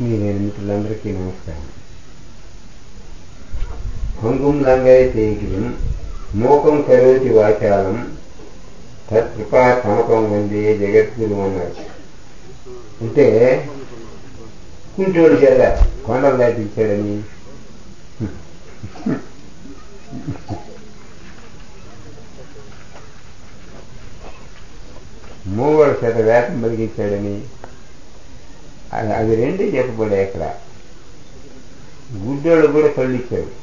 ఆత్మీయులైన మిత్రులందరికీ నమస్కారం. అంగుం లంఘయతే గిరిం మోకం కరోతి వాచాలం తత్కృపా సమకం వందే జగద్గురు అన్నారు. అంటే కుంటోడు చేత కొండలు దాటించాడని, మూగోడు చేత వేతం బలిగించాడని, అది రెండే చెప్పబడే. అక్కడ గుడ్డోళ్ళు కూడా కళ్ళు ఇచ్చాడు.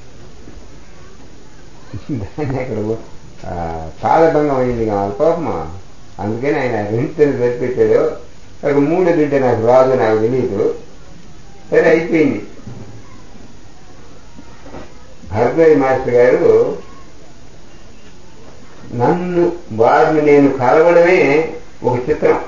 దాన్ని అక్కడ కాలభంగం అయింది కావాలి పాపమా. అందుకని ఆయన రెండుని సరిపెట్టాడు. అక్కడ మూడో తింటే నాకు రాదు, నాకు తెలియదు. సరే అయిపోయింది. భరద్వాజ మాస్టర్ గారు వారిని నేను కలవడమే ఒక చిత్రం.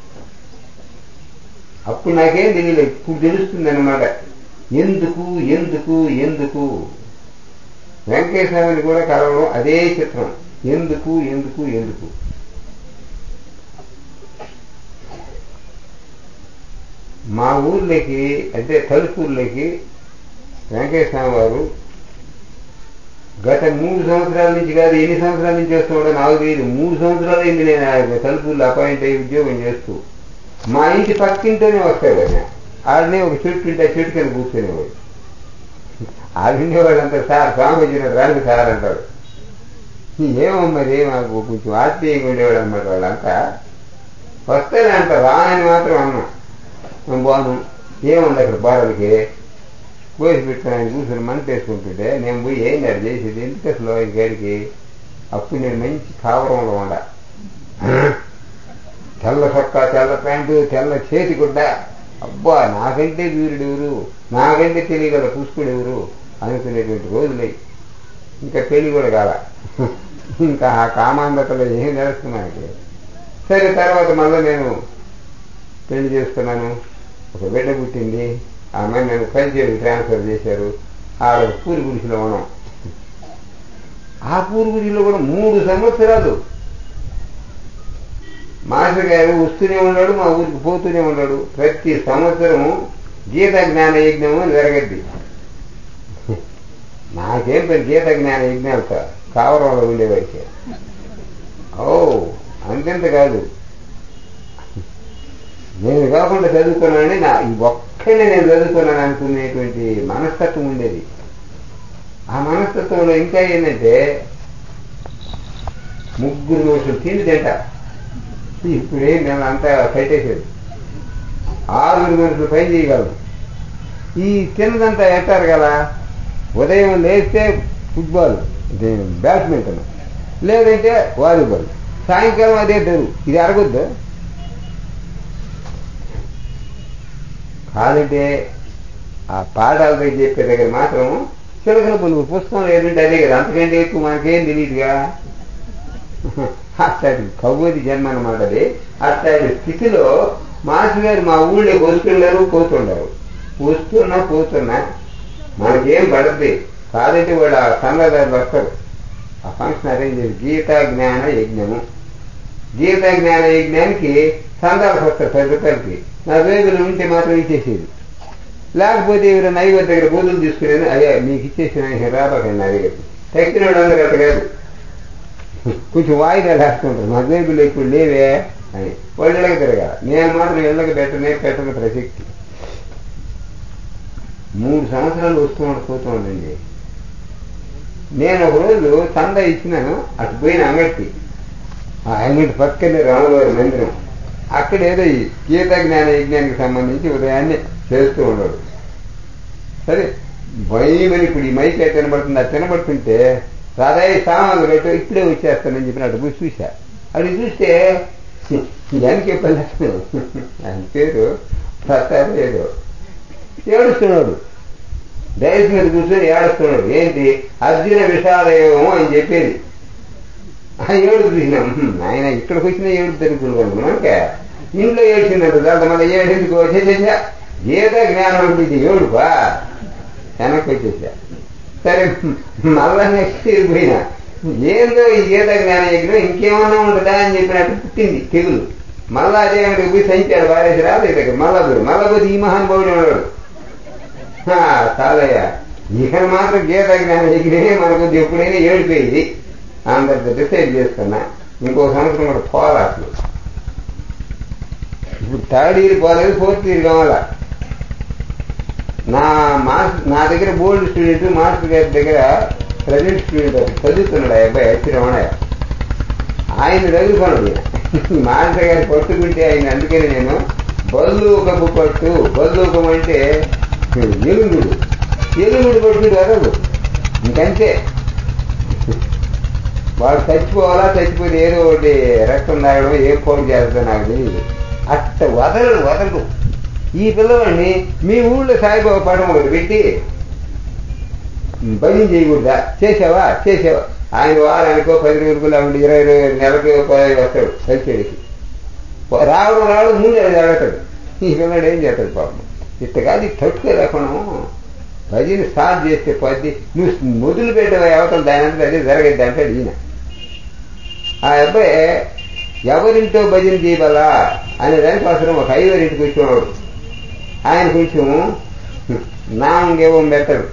అప్పుడు నాకేం తెలియలేదు, ఇప్పుడు తెలుస్తుంది అన్నమాట. ఎందుకు ఎందుకు ఎందుకు వెంకటేశ్వరుని కూడా కలవడం అదే చిత్రం. ఎందుకు ఎందుకు ఎందుకు మా ఊర్లోకి అంటే తలుపూర్లోకి వెంకటేశ్వర వారు గత 3 సంవత్సరాల నుంచి కాదు, ఎన్ని సంవత్సరాల నుంచి చేస్తున్నాడో నాకు తెలియదు. 3 సంవత్సరాలు అయింది నేను తలుపూర్లో అపాయింట్ అయ్యి ఉద్యోగం చేస్తూ. మా ఇంటి పక్కింటోనే వస్తాడు ఆయన. ఆడనే ఒక చెట్టు ఉంటే ఆ చెట్టు కింద కూర్చునేవాడు. ఆడుండేవాళ్ళంతా సార్ స్వామి వచ్చినట్టు రానికి సార్ అంటాడు. ఏమో మరి మాకు కొంచెం ఆత్మీయంగా ఉండేవాడు అనమాట. వాళ్ళంతా వస్తానే అంట, రానని మాత్రం అన్నాం. మేము బాను ఏముంది అక్కడ బారలకి పోసి పెట్టుకుని ఆయన కూర్చొని మంట వేసుకుంటుంటే నేను పోయి ఏంటి అది చేసేది ఎందుకు అసలు ఆయన గారికి. అప్పుడు నేను మంచి కావరంలో ఉండ, తెల్ల చొక్కా, తెల్ల ప్యాంటు, తెల్ల చేతి గుడ్డ. అబ్బా నాకంటే వీరుడు ఎవరు, నాకంటే తెలియగల పుష్కుడు ఎవరు అనుకునేటువంటి రోజులై. ఇంకా పెళ్లి కూడా కాల, ఇంకా ఆ కామాంధతలో ఏం తెలుస్తున్నానికి. సరే తర్వాత మళ్ళీ నేను పెళ్లి చేసుకున్నాను. ఒక బిడ్డ పుట్టింది. ఆ అమ్మాయి నేను కంచేకి ట్రాన్స్ఫర్ చేశారు. ఆ పూరి గుడిసిలో ఉన్నాం. ఆ పూరి గుడిలో కూడా 3 సంవత్సరాలు మాస్టర్ గారు వస్తూనే ఉన్నాడు, మా ఊరికి పోతూనే ఉన్నాడు. ప్రతి సంవత్సరము గీత జ్ఞాన యజ్ఞము అని జరగద్ది. నాకేం పేరు గీత జ్ఞాన యజ్ఞాలు సార్ కావరంలో ఉండేవాడికి. అంతెంత కాదు, నేను కాకుండా చదువుకున్నానని ఈ ఒక్కడే నేను చదువుకున్నాను అనుకునేటువంటి మనస్తత్వం ఉండేది. ఆ మనస్తత్వంలో ఇంకా ఏంటంటే 3 రోజులు తిండి తింటా. ఇప్పుడేం నేను అంతా కట్టేసేది. 6 రోజులు పని చేయగలను. ఈ తిన్నదంతా ఎట్టారు కదా, ఉదయం లేస్తే ఫుట్బాల్, బ్యాడ్మింటన్, లేదంటే వాలీబాల్, సాయంకాలం అదే తెరు. ఇది అరగొద్దు కాదంటే ఆ పాఠాలు చెప్పే దగ్గర మాత్రం చిలకల పలుకు పుస్తకం ఏదంటే అదే కదా, అంతకంటే ఎక్కువ మనకేం తెలియదుగా. అట్లాంటి కవ్వది జన్మ అన్నమాట అది. అట్లాంటి స్థితిలో మాస్టర్ గారు మా ఊళ్ళో వస్తున్నారు పోతుండారు. పోతున్నా మనకేం పడద్ది. కాదంటే వాళ్ళు ఆ సన్నదారులు వస్తారు. ఆ ఫంక్షన్ అరేంజ్ చేసి గీతా జ్ఞాన యజ్ఞము. గీతా జ్ఞాన యజ్ఞానికి సందాలకు వస్తారు 10 రూపాయలకి. నా వేగులు ఉంటే మాత్రం ఇచ్చేసేది. లేకపోతే ఎవరు నైవేద్య దగ్గర బోధులు తీసుకునేది. అయ్యా మీకు ఇచ్చేసిన రాబాకండి నా దగ్గర. తగ్గిన వాడు అందరూ అట్ట కాదు, కొంచెం వాయిదాలు వేస్తుంటారు. మా వేగులు ఇప్పుడు లేవే అని వాళ్ళు ఇళ్ళకి తిరగాల. నేను మాత్రం ఇళ్ళకి పెట్టని ప్రసక్తి. 3 సంవత్సరాలు పోతుండండి. నేను ఒక రోజు చందా ఇచ్చినాను. అటు పోయిన అంగడికి, ఆ అంగడి పక్కనే రాములవారి మందిరం, అక్కడ ఏదో ఈ గీతా జ్ఞాన యజ్ఞానికి సంబంధించి ఉదయాన్నే చేస్తూ ఉన్నాడు. సరే భయమని ఇప్పుడు ఈ మైక్ అయితే తినబడుతుంది. అది తినబడుతుంటే రాధాయి సామాన్లు పెట్టు ఇప్పుడే వచ్చేస్తానని చెప్పినట్టు పోయి చూశా. అది చూస్తే వెనకెప్పలు ఆయన పేరు ప్రతాప్ ఏదో ఏడుస్తున్నాడు. డైస్ మీద కూర్చొని ఏడుస్తున్నాడు. ఏంటి అర్జున విషాదయోగం అని చెప్పేది. ఆ ఏడు చూసినాం. ఆయన ఇక్కడికి వచ్చిన ఏడు తెలుసుకున్నాను. మనకే ఇంట్లో ఏడ్చిందంట. దాంట్లో మన ఏడెందుకు వచ్చేసేసా. గీత జ్ఞానం అంటే ఇది ఏడుపా, వెనక్కి వచ్చేసా. సరే మళ్ళా నెక్స్ట్ పోయినా ఏందో ఈ గీత జ్ఞాన యజ్ఞం ఇంకేమన్నా ఉంటుందా అని చెప్పినట్టు పుట్టింది తెగులు. మళ్ళా అదే అంగడికి పోయి సంచాడు భార్య రాలేదు దగ్గర. మళ్ళా పోయి ఈ మహానుభావుడు ఉన్నాడు. చాలయ్యా ఇక్కడ మాత్రం గీత జ్ఞానం ఎగిరే మనకు ఎప్పుడైనా ఏడిపోయేది అందరితో డిసైడ్ చేస్తున్నా. ఇంకో సంవత్సరం కూడా పోవాలి అసలు. ఇప్పుడు థర్డ్ ఇయర్ పోలేదు, ఫోర్త్ ఇయర్ కావాలా. నా దగ్గర బోల్డ్ స్టూడెంట్ మాస్టర్ గారి దగ్గర ప్రజెంట్ స్టూడెంట్ చదువుతున్నాడు ఆ అబ్బాయి అచ్చిరమణయ్య. ఆయన చదువుకున్నాడు. మాస్టర్ గారి పట్టుకుంటే ఆయన, అందుకని నేను బల్లూకపు పట్టు, బల్లూకం అంటే ఎలుగుడు పట్టుకుంటే వదలు, ఇంకంతే. వాడు చచ్చిపోవాలా, చచ్చిపోతే ఏదో ఒకటి రక్తం తాగడం, ఏం పోటీ చేస్తుందో నాకు తెలియదు. అట్ట వదలడు. ఈ పిల్లవాడిని మీ ఊళ్ళో సాయిబాబా పటం ఒకటి పెట్టి భజన చేయకూడదా? చేసావా? ఆయన వారానికో 10 రోజులకు లేకుంటే 20 నెలకి 10 వస్తాడు కలిసేడికి. రావడం ముందు అది అడగతాడు. ఈ పిల్లడు ఏం చేస్తాడు పాపం. ఇట్ట కాదు తట్టుకోలేకుండా భజన స్టార్ట్ చేస్తే పది నువ్వు మొదలు పెట్టే అవతల దాని అంతా అదే జరగద్ది అంటాడు ఈయన. ఆ అబ్బాయి ఎవరింటో భజన చేయబలా అనే దానికోసం ఒక ఐవరింటికి వచ్చేవాడు. ఆయన కొంచెం నాంగేవో పెడతాడు.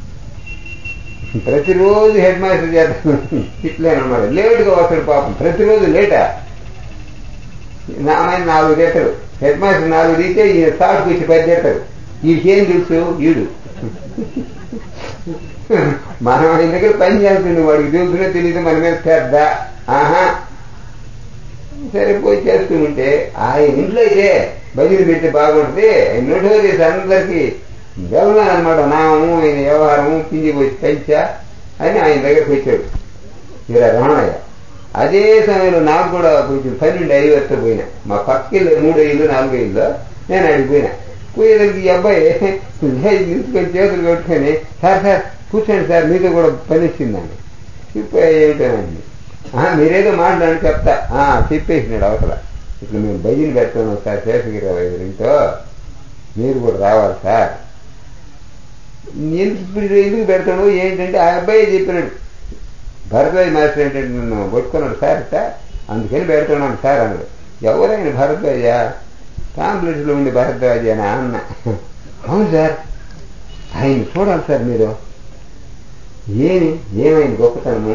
ప్రతిరోజు హెడ్ మాస్టర్ చేస్తాడు ఇట్లేనమాట. లేటుగా వస్తాడు పాపం, ప్రతిరోజు లేటా. నామైన 4 చేస్తాడు. హెడ్ మాస్టర్ 4 తీస్తే ఈయన స్టార్ట్కి వచ్చి 10 చేస్తాడు. వీడికేం తెలుసు? వీడు మనం ఆయన దగ్గర పని చేస్తుంది, వాడికి తెలుసునే తెలియదు మన మీద పెద్ద. సరే పోయి చేస్తూ ఉంటే ఆయన ఇంట్లో అయితే భజన పెడితే బాగుంటుంది. ఆయన నోటోరీస్ అందరికీ వెళ్ళాను అనమాట. నామము ఆయన వ్యవహారము పిండి పోయి పెంచా అని ఆయన దగ్గరికి వచ్చాడు ఇలా రమణయ్య. అదే సమయంలో నాకు కూడా కొంచెం 12 ఐవరితో పోయినా. మా పక్కిళ్ళు 3 ఇళ్ళు 4 ఇళ్ళు నేను అడిగిపోయినా. పోయేదానికి ఈ అబ్బాయి తీసుకొని చేతులు కట్టుకొని, సార్ కూర్చోండి సార్, మీతో కూడా పని ఇచ్చిందండి. ఇప్పుడు ఏమిటోనండి, మీరేదో మాట్లాడి చెప్తా. చెప్పేసినాడు అవతల. ఇట్లా మేము భజన పెడతాను సార్ శేషగిరిరావు ఇంట్లో, మీరు కూడా రావాలి సార్. ఎందుకు పెడతాడు ఏంటంటే ఆ అబ్బాయి చెప్పినాడు. భరద్వాజ్ మాస్టర్ ఏంటంటే నన్ను కొట్టుకున్నాడు సార్ అందుకని పెడుతున్నాను సార్ అన్నాడు. ఎవరైనా భరద్వాజ? కాంప్లెక్స్లో ఉండే భరద్వాజ అని అన్న. అవును సార్, ఆయన చూడాలి సార్ మీరు. ఏమైంది గొప్పతనము?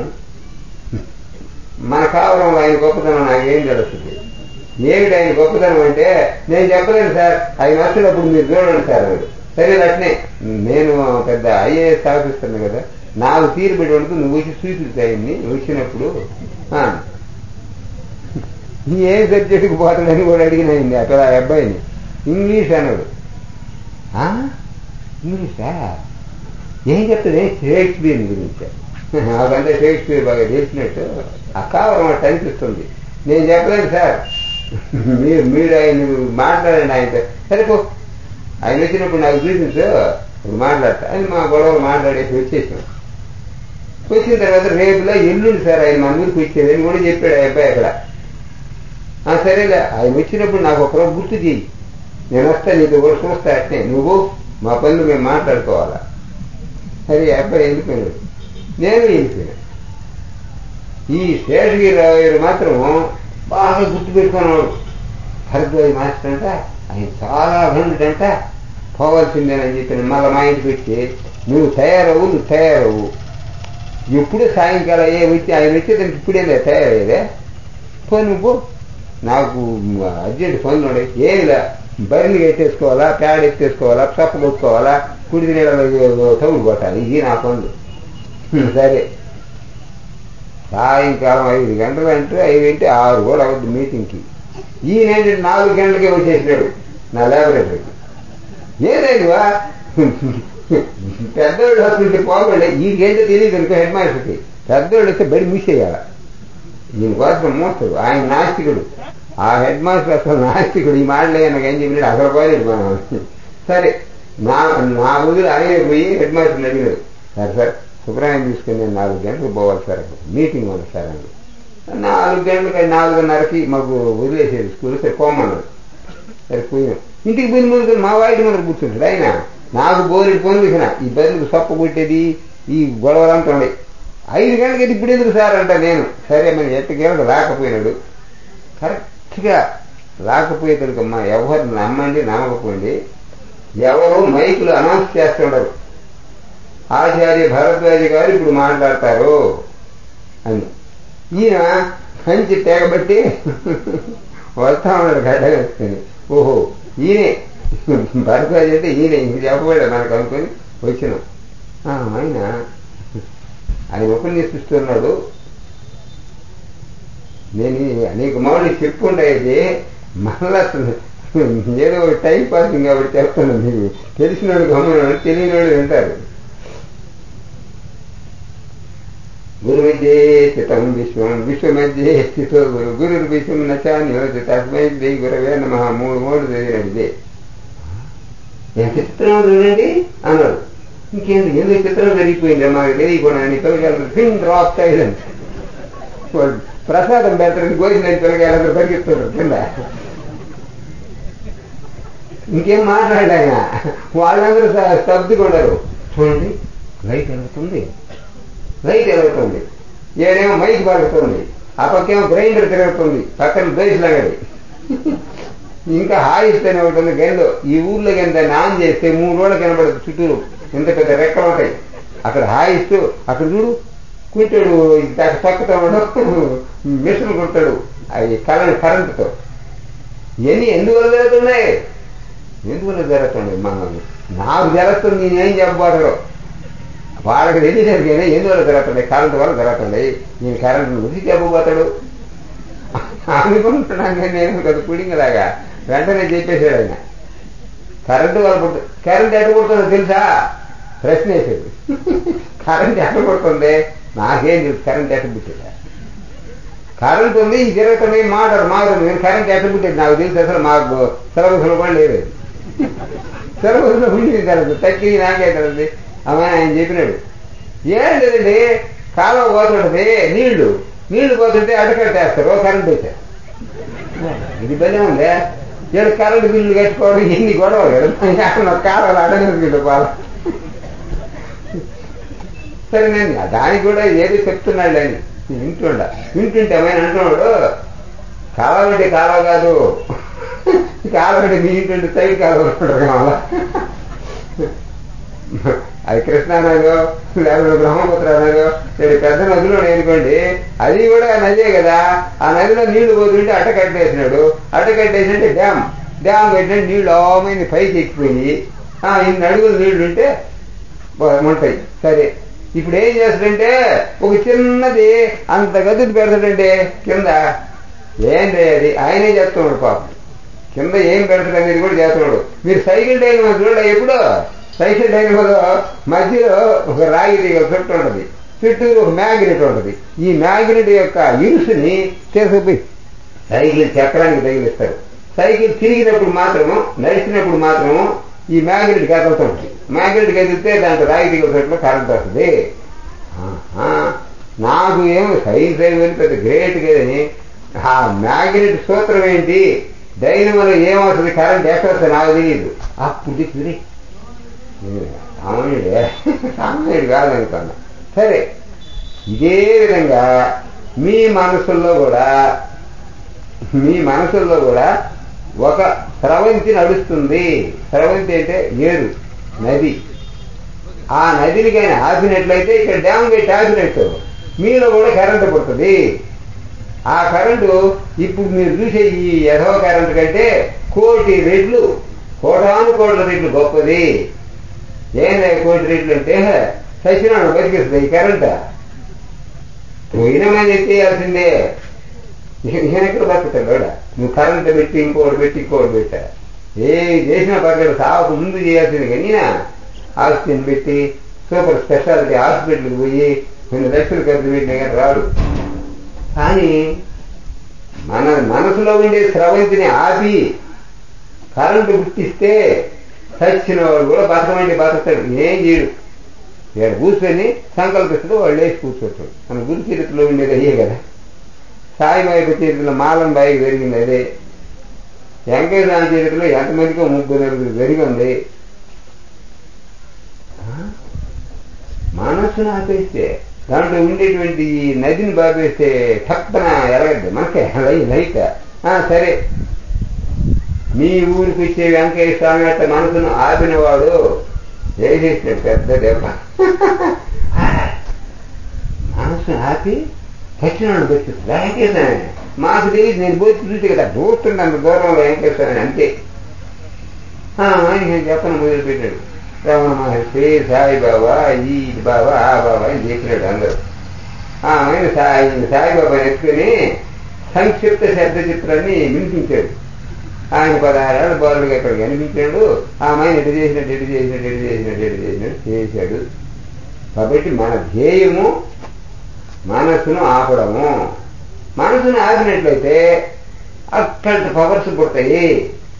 మన కావడంలో ఆయన గొప్పతనం నాకేం తెలుస్తుంది. ఏమిటి ఆయన గొప్పతనం అంటే నేను చెప్పలేను సార్, ఆయన వచ్చినప్పుడు మీరు చూడండి సార్ అన్నాడు. సరే అట్నే నేను పెద్ద ఐఏఎస్ ఆఫీసర్ను కదా, నాకు తీరు పెట్టుకుంటూ నువ్వు వచ్చి చూపించు ఆయన్ని వచ్చినప్పుడు. ఏం సబ్జెక్టుకు పోతాడని కూడా అడిగినాయింది అక్కడ ఆ అబ్బాయిని. ఇంగ్లీష్ అన్నాడు. ఇంగ్లీషా? ఏం చెప్తాడు? షేక్స్పియర్ గురించి. అదంతా షేక్స్పియర్ బాగా తెలిసినట్టు ఆ కావరం అట్టు అనిపిస్తుంది. నేను చెప్పలేను సార్, మీరు ఆయన మాట్లాడండి ఆయనతో. సరిపో ఆయన వచ్చినప్పుడు నాకు చూపించు, ఇప్పుడు మాట్లాడతా అని మా గొడవలు మాట్లాడేసి వచ్చేసాం. వచ్చిన తర్వాత రేపులా ఎల్లుండి సార్ ఆయన మన ఊరికి వచ్చేదని కూడా చెప్పాడు ఆ అబ్బాయి అక్కడ. సరేలే, ఆయన వచ్చినప్పుడు నాకు ఒకరోజు గుర్తు చేయి, నేను వస్తా, నీతో కూడా చూస్తా. అట్నే నువ్వు మా పనులు మేము మాట్లాడుకోవాలా. సరే అబ్బాయి వెళ్ళిపోయినాడు, నేను వెళ్ళిపోయినా. ఈ శేషగిరిరావు మాత్రం బాగా గుర్తు పెట్టుకున్నాడు. భరద్వాజ్ మాస్టర్ అంట ఆయన చాలా అభినందంట, పోవాల్సిందేనని చెప్పిన. మళ్ళీ మా ఇంటికి వచ్చి నువ్వు తయారవు ఎప్పుడూ సాయంకాలం వచ్చి ఆయన వచ్చేదానికి ఇప్పుడే తయారయ్యేదే, పో నువ్వు, నాకు అర్జెంట్ పనులు ఉన్నాయి. ఏమిలా బరిని ఎత్తేసుకోవాలా, ప్యాడ్ ఎత్తేసుకోవాలా, చప్ప కొట్టుకోవాలా, కుడి నీళ్ళలో తవుడు కొట్టాలి, ఇది నా పనులు. సరే సాయంకాలం 5 గంటలు అంటే 5 అంటే 6 కూడా అవద్దు మీటింగ్కి. ఈయన 4 గంటలకే వచ్చేసినాడు నా ల్యాబొరేటరీకి. ఏదైనా పెద్దోళ్ళు వస్తుంటే పోగండి, ఈయనకేంటో తెలియదు అనుకో హెడ్ మాస్టర్కి. పెద్దోళ్ళు వస్తే బడి మూసేయాల, ఈయన కోసం మోస్తాడు. ఆయన నాస్తికుడు, ఆ హెడ్ మాస్టర్ అసలు నాస్తికుడు. ఈ మాటలే నాకు ఏం చెప్పినాడు, అసలు పోలేదు మనం. సరే నా ఊరు ఆయన పోయి హెడ్ మాస్టర్ని అడిగినాడు, సార్ శుభ్రాయం తీసుకుని నేను 4 గంటలకు పోవాలి సార్, మీటింగ్ ఉంది సార్ అని. 4 గంటలకి 4:30కి మాకు వదిలేసేది స్కూల్. సరే పోమన్నాడు. సరే పోయాం. ఇంటికి పోయిన ముందు మా వాడి ముందర కూర్చుంటాడు ఆయన. నాకు బోరెడు పనులు ఇచ్చిన, ఈ బదులు సొప్ప కొట్టేది, ఈ గొడవలంతా ఉండే. 5 గంటలకి ఇప్పుడు ఎందుకు సార్ అంట నేను. సరే మరి ఎట్టకేళ్ళకి రాకపోయినాడు. కరెక్ట్గా రాకపోయేసరికమ్మా ఎవరిని నమ్మండి నమ్మకపోండి, ఎవరో మైకులు అనౌన్స్ చేస్తుండరు, ఆచార్య భరద్వాజ గారు ఇప్పుడు మాట్లాడతారు అని. ఈయన మంచి తెగబట్టి వస్తా ఉన్నాడు గడ్డ వేసుకొని. ఓహో ఈయనే భరద్వాజ అంటే ఈయనే, ఇంక చెప్పబడ్డా మనకు అనుకొని వచ్చినాం. ఆయన ఉపన్యసిస్తున్నాడు. నేను అనేక మామూలు చెప్పుకుంటాయితే మళ్ళా ఏదో టైం పాసింగ్ కాబట్టి చెప్తున్నాను. మీకు తెలిసినోడు గమనాడు, తెలియనివాడు వింటారు. గురు మధ్యే స్థితం విశ్వం, విశ్వమధ్యే స్థితో గురు, గురు విశ్వం నచాన్యోజ తస్మై శ్రీ గురవే నమః. 3 చదివినాడు. ఇదే ఎంత చిత్రం చూడండి అన్నాడు. ఇంకేంది ఎందుకు చిత్రం జరిగిపోయింది మాకు తెలియకుండా పిల్లగారు ఫిన్ డ్రాప్ సైలెన్స్. ప్రసాదం పెడతారని గోసినని పిల్లగారు పరిగెత్తున్నారు కింద. ఇంకేం మాట్లాడాడు ఆయన. వాళ్ళందరూ స్తబ్దుకున్నారు. చూడండి లైట్ ఎలుగుతుంది, లైట్ ఎలుగుతుంది, ఏడేమో మైక్ పలుకుతుంది, ఆ పక్కేమో గ్రైండర్ తిరుగుతుంది, పక్కన ద్వేషలాగడి. ఇంకా హాయిస్తేనే ఉంటుంది గందో. ఈ ఊర్లో ఎంత ఆన్ చేస్తే 3 రోజులు కనబడదు, చుట్టూరు ఎంత పెద్ద రెక్కలు ఉంటాయి. అక్కడ హాయిస్తూ అక్కడ చూడు కుంటాడు, తొక్కుతా ఉండవు, మిషన్లు కుట్టాడు అవి కరెంటుతో. ఇవన్నీ ఎందువల్ల జరుగుతున్నాయి? ఎందువల్ల జరుగుతున్నాయి? నాకు జరుగుతుంది, నేనేం చెప్పబోతాడు వాళ్ళకి తెలియదు. ఎందువల్ల జరుగుతున్నాయి? కరెంటు వల్ల జరుగుతున్నాయి. నేను కరెంటు గురించి చెప్పబోతాడు అనుకుంటున్నాను. నేను కదా పుడింగలాగా వెంటనే చెప్పేశాడు ఆయన. కరెంటు వల్ల పుట్టు. కరెంట్ ఎట్ట పుడుతుందో తెలుసా? ప్రశ్న వేసేది. కరెంట్ ఎట్ట పుడుతుంది? నాకేం తెలుసు కరెంట్ ఎట్ట పుట్టేదా. కరెంట్ ఉంది, ఈ జరుగుతుంది మాట్లాడు. నేను కరెంట్ ఎట్ట పుట్టేది నాకు తెలుసు. అసలు మాకు సిలబస్లో కూడా లేదు. సిలబస్లో ఉండింది తెలుసు, తగ్గింది నాకే తెలుసు. ఆయన చెప్పినాడు. ఏం లేదండి, కాలువ పోతుంటది, నీళ్లు పోతుంటే అడ్డకట్టేస్తారు, కరెంట్ వచ్చారు. ఇది బలే ఉందే. ఏడు కరెంటు బిల్లు కట్టుకోవడం ఎన్ని గొడవలు కదా. కాలువలు అడ్డగట్టుకుంటే పాలు. సరే నేను దానికి కూడా ఏదో చెప్తున్నాడు అని వింటుంటే అమ్మాయి అంటున్నాడు, కాలువ అంటే కాలువ కాదు, కాలువ అంటే మీ ఇంటుంటే సైడ్ కాలువ కావాలా. అది కృష్ణానదో లేకపోతే బ్రహ్మపుత్ర నదో పెద్ద నదిలో అనుకోండి, అది కూడా నదే కదా. ఆ నదిలో నీళ్లు పోతుంటే అడ్డకట్టేసినాడు. అడ్డకట్టేసినట్టే డ్యామ్ కట్టినట్టు నీళ్లు ఆమైంది, పైకి ఎక్కిపోయి ఇన్ని అడుగులు నీళ్లుంటే ఉంటాయి. సరే ఇప్పుడు ఏం చేస్తాడంటే ఒక చిన్నది అంత గదులు పెడతాడంటే కింద. ఏంటి అది ఆయనే చేస్తున్నాడు పాపం. కింద ఏం పెడతాడు అనేది కూడా చేస్తున్నాడు. మీరు సైకిల్ డైనమో చూడ, ఎప్పుడో సైకిల్ డైనమోలో మధ్యలో ఒక రాగి తీగ చుట్టూ ఉంటుంది, చుట్టూరు ఒక మ్యాగ్నెట్ ఉంటుంది. ఈ మ్యాగ్నెట్ యొక్క ఇరుసుని తీసుకుపోయి సైకిల్ చక్రానికి తగిలిస్తారు. సైకిల్ తిరిగినప్పుడు మాత్రము, నడిచినప్పుడు మాత్రము ఈ మ్యాగ్నెట్ కదులుతుంది. మ్యాగ్నెట్ కదిలితే దాంట్లో రాగి తీగల చుట్టూ కరెంట్ వస్తుంది. నాకు ఏమో సైన్స్ అని పెద్ద గ్రేట్ కదని ఆ మ్యాగ్నెట్ సూత్రం ఏంటి, డైనమోలో ఏమవుతుంది, కరెంట్ ఎక్కడ వస్తుంది నాకు తెలియదు. అప్పుడు చెప్తుంది సామాన్యుడు కాదనుకున్నా. సరే ఇదే విధంగా మీ మనసుల్లో కూడా ఒక స్రవంతి నడుస్తుంది. స్రవంతి అంటే ఏరు, నది. ఆ నదిని కానీ ఆపినట్లయితే ఇక్కడ డ్యామ్ గట్టి ఆపినట్టు మీలో కూడా కరెంటు పుడుతుంది. ఆ కరెంటు ఇప్పుడు మీరు చూసే ఈ యథవ కరెంటు కంటే 1,000,000 రెట్లు, 1,00,00,000 రెట్లు గొప్పది. ఏంటంటే 1,000,000 రెట్లు అంటే సచినాడు బతికిస్తుంది ఈ కరెంట్. పోయినమని ఎత్తేయాల్సిందే. ఎక్కడ బతుకుతాడు కూడా. నువ్వు కరెంట్ పెట్టి ఇంకోటి పెట్టా ఏ చేసినా పక్కన సాగు ముందు చేయాల్సింది. కానీ ఆక్సిజన్ పెట్టి సూపర్ స్పెషాలిటీ హాస్పిటల్కి పోయి కొన్ని లక్షలు ఖర్చు పెట్టినా కానీ రాడు. కానీ మన మనసులో ఉండే స్రవంతిని ఆపి కరెంటు గుర్తిస్తే చచ్చిన వాడు కూడా బతకమంటే బతుకుతాడు. ఏం చేయడు. ఇక్కడ కూర్చొని సంకల్పిస్తాడు, వాళ్ళు వేసి కూర్చోతాడు. మన గురు చరిత్రలో ఉండేది అయ్యే కదా. సాయిబాయి చరిత్రలో మాలం బాయికి జరిగింది అదే. వెంకటేశ్వర చరిత్రలో ఎంతమందికో 3-4 జరిగింది. మనస్సును ఆపేస్తే దాంట్లో ఉండేటువంటి నదిని బాపేస్తే తప్పన ఎరగద్దు మనకే లైట్. సరే మీ ఊరికి వచ్చే వెంకయ్య స్వామి అట్ట మనసును ఆపినవాడు వేసేసాడు పెద్ద దెబ్బ. మనసును ఆపి పచ్చినాడు వచ్చేసి వెంకయ్య స్వామి మాకు తెలియదు, నేను పోయి చూసి కదా చూస్తున్నాను దూరంలో వెంకయ్య స్వామి అంతే. ఆయన చెప్పను మొదలుపెట్టాడు. రమణ మహర్షి, సాయిబాబా, ఈ బాబా ఆ బాబా అని చెప్పినాడు అందరూ. ఆయన సాయిబాబా ఎత్తుకుని సంక్షిప్త శబ్ద చిత్రాన్ని వినిపించాడు. ఆయన 16 ఏళ్ళ బాలుడుగా ఇక్కడ కనిపించాడు. ఆయన ఎటు చేసినట్టు చేశాడు. కాబట్టి మన ధ్యేయము మనసును ఆపడము. మనసును ఆపినట్లయితే అక్కడి పవర్స్ పుడతాయి.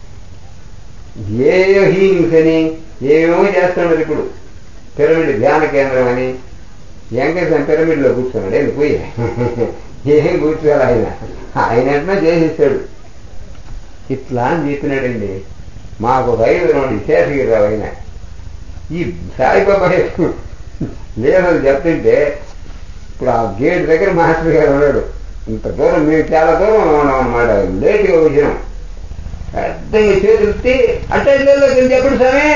ఏయో హీలింగ్స్ అని ఏమేమో చేస్తున్నాడు. ఇప్పుడు పిరమిడ్ ధ్యాన కేంద్రం అని వెంకటేశ్వర పిరమిడ్లో కూర్చున్నాడు. ఏంది పోయి ఏం కూర్చోవాలి, ఆయన ఎట్లా చేసేసాడు. ఇట్లా అని చెప్పినాడండి. మాకు ఒక 5 రౌండ్ శేషగిరిరావు ఆయన ఈ సాయిబాబా లేదని చెప్తుంటే ఇప్పుడు ఆ గేట్ దగ్గర మాస్టర్ గారు ఉన్నాడు. ఇంత దూరం మేము చాలా దూరం ఉన్నాం అన్నమాట. లేటుగా వచ్చినాం. పెద్దగా చేతులెత్తి అంటే చెప్పండి స్వామి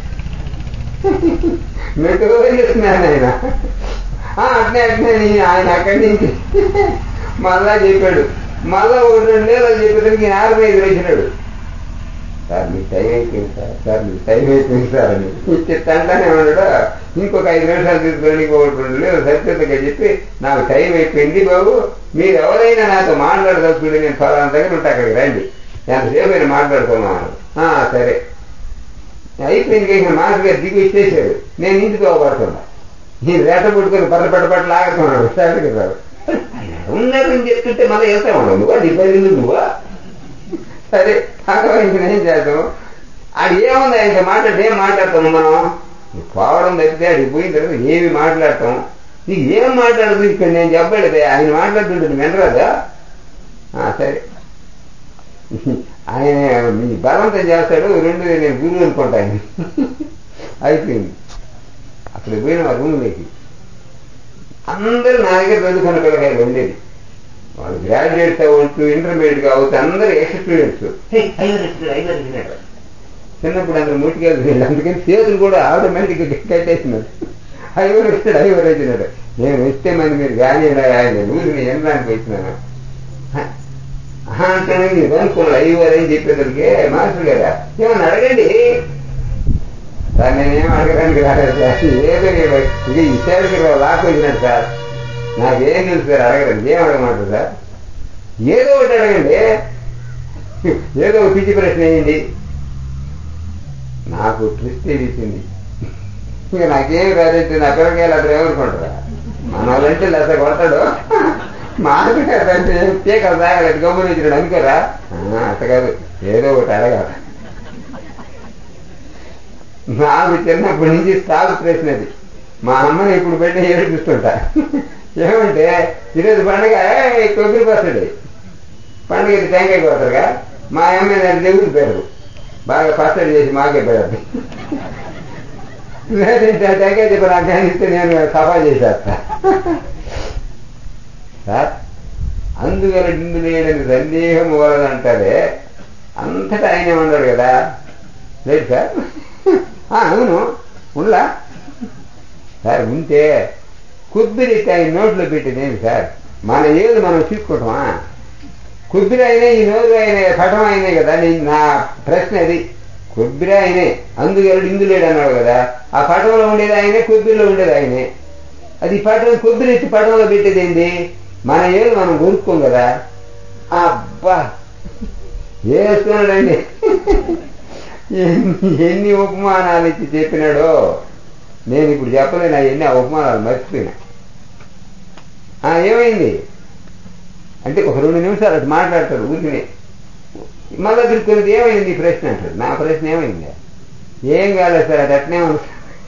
మెట్టు చేస్తున్నాను ఆయన. అట్నే ఆయన అక్కడి నుంచి మళ్ళా చెప్పాడు. మళ్ళా 2 నెలలు చెప్పేదానికి 45 వచ్చినాడు. సార్ మీకు టైం అయిపోయింది సార్ మీకు టైం అయిపోయింది సార్ అని తంటానే ఉన్నాడు. ఇంకొక 5 నిమిషాలు తీసుకొని ఇంకొక 2 నెలలు సత్యతగా చెప్పి నాకు టైం అయిపోయింది బాబు, మీరు ఎవరైనా నాతో మాట్లాడదలుచుకుంటే నేను ఫలానా దగ్గర ఉంటే అక్కడికి రండి, ఎంతసేపు అయినా మాట్లాడుకున్నాను. సరే అయిపోయింది. మాస్టర్ గారు దిగి ఇచ్చేసాడు. నేను ఇంటికి పోబడుతున్నా. నేను రేట పుట్టుకొని పట్ల లాగుతున్నాడు. సార్కి రావు ఉన్నారని చెప్తుంటే మళ్ళీ వెళ్తా ఉన్నావు నువ్వా, నీ పది నువ్వా. సరే భగవంతుని ఏం చేద్దాం. అది ఏముంది ఆయనతో మాట్లాడితే ఏం మాట్లాడతాము మనం. పోవడం తప్పితే అడిగి పోయిన తర్వాత ఏమి మాట్లాడతాం. నీకు ఏం మాట్లాడదు ఇక్కడ నేను చెప్పలేదు. ఆయన మాట్లాడుతుంటే వినరాదా. సరే ఆయన మీ బలవంతం చేస్తాడు. 2 నేను గురువు అనుకుంటాను. అయిపోయింది. అక్కడ పోయిన ఆ రూమ్లోకి అందరూ నా దగ్గర చదువుకున్న పిల్లకాయలు ఉండేది. వాళ్ళు గ్రాడ్యుయేట్స్ అవ్వచ్చు, ఇంటర్మీడియట్ కావచ్చు, అందరూ ఎక్స్ స్టూడెంట్స్. చిన్నప్పుడు అందరూ ముట్టికెళ్ళి అందుకని చేతులు కూడా ఆటోమేటిక్గా కట్టేసినారు. ఐవర్ వచ్చినాడు. నేను వస్తే మంది మీరు కానీ ఆయన ఊరిని ఎనడానికి వచ్చినాను అంటే మీరు అనుకున్నాను ఐవర్ అని చెప్పేసరికి మాస్టర్ గారా ఏమన్నా అడగండి సార్. నేనేం అడగడానికి రాలేదు సార్. ఏదో ఇది ఇచ్చారికి లాక్ వచ్చినాడు సార్. నాకేం తెలుసు సార్ అడగడానికి. ఏం అడగమంటారు సార్. ఏదో ఒకటి అడగండి, ఏదో ఒక పిచ్చి ప్రశ్న వేయండి. నాకు ట్విస్ట్ ఇచ్చింది. ఇంకా నాకేం రాదంటే నా పిల్లకాయలు అతను ఏమనుకుంటారా, మన వాళ్ళంటే లేత కొడతాడు, మాట్లాడంటే పీకలు తాగలేదు గమనించినాడు అనుకోరా. అట్ట కాదు, ఏదో ఒకటి అడగాలి. నాకు చిన్నప్పటి నుంచి స్టాక్ ప్రశ్న అది. మా అమ్మని ఇప్పుడు పెట్టి ఏడిపిస్తుంటా. ఏమంటే ఈరోజు పండుగ కొబ్బరి పచ్చడి పండుగ టెంకాయ కొడతారుగా. మా అమ్మాయి నాకు దేవుడు పెడదు, బాగా పచ్చడి చేసి మాకే పెడద్దు. లేదంటే టెంకాయ చెప్పి నాకు కానిస్తే నేను సఫా చేసేస్తా సార్. అందువల్ల నిండు లేడని సందేహం వలదంటారే, అంతటా ఆయనే ఉన్నాడు కదా. లేదు సార్. అవును ఉండా సార్. ఉంటే కొబ్బరి ఆయన నోట్లో పెట్టేదేమి సార్. మన ఏది మనం తీసుకుంటామా. కొబ్బరి అయినా ఈ నోరు అయినా పటం అయినాయి కదా. నా ప్రశ్న అది. కొబ్బరి ఆయనే, అందువల్ల ఇందు లేడు అన్నాడు కదా. ఆ పటంలో ఉండేది ఆయనే, కొబ్బరిలో ఉండేది ఆయనే. అది పటం కొబ్బరి ఎత్తి పటంలో పెట్టేది ఏంటి. మన ఏది మనం కొనుక్కోం కదా. అబ్బా వేస్తున్నాడండి. ఎన్ని ఉపమానాలు ఇచ్చి చెప్పినాడో. నేను ఇప్పుడు చెప్పలేను అవన్నీ. ఆ ఉపమానాలు మర్చిపోయినా. ఏమైంది అంటే ఒక 2 నిమిషాలు అటు మాట్లాడతాడు ఊరికినే. మళ్ళా తిరుగుతున్నది ఏమైంది ఈ ప్రశ్న అంటాడు. నా ప్రశ్న ఏమైంది. ఏం కాలేదు సార్, అది అట్నే ఉంది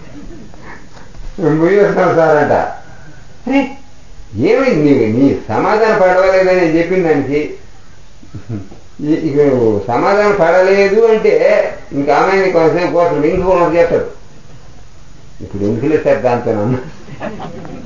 పోయి వస్తాం సార్ అంట. అరే ఏమైంది, నీ సమాధానం పడవలేదని నేను చెప్పిన దానికి ఇక సమాధానం పడలేదు అంటే ఇంకా ఆమె కొంతసేపు కోట్లు ఇంకోటి చేస్తాడు. ఇప్పుడు ఎందుకులే సార్ దాంతో నన్ను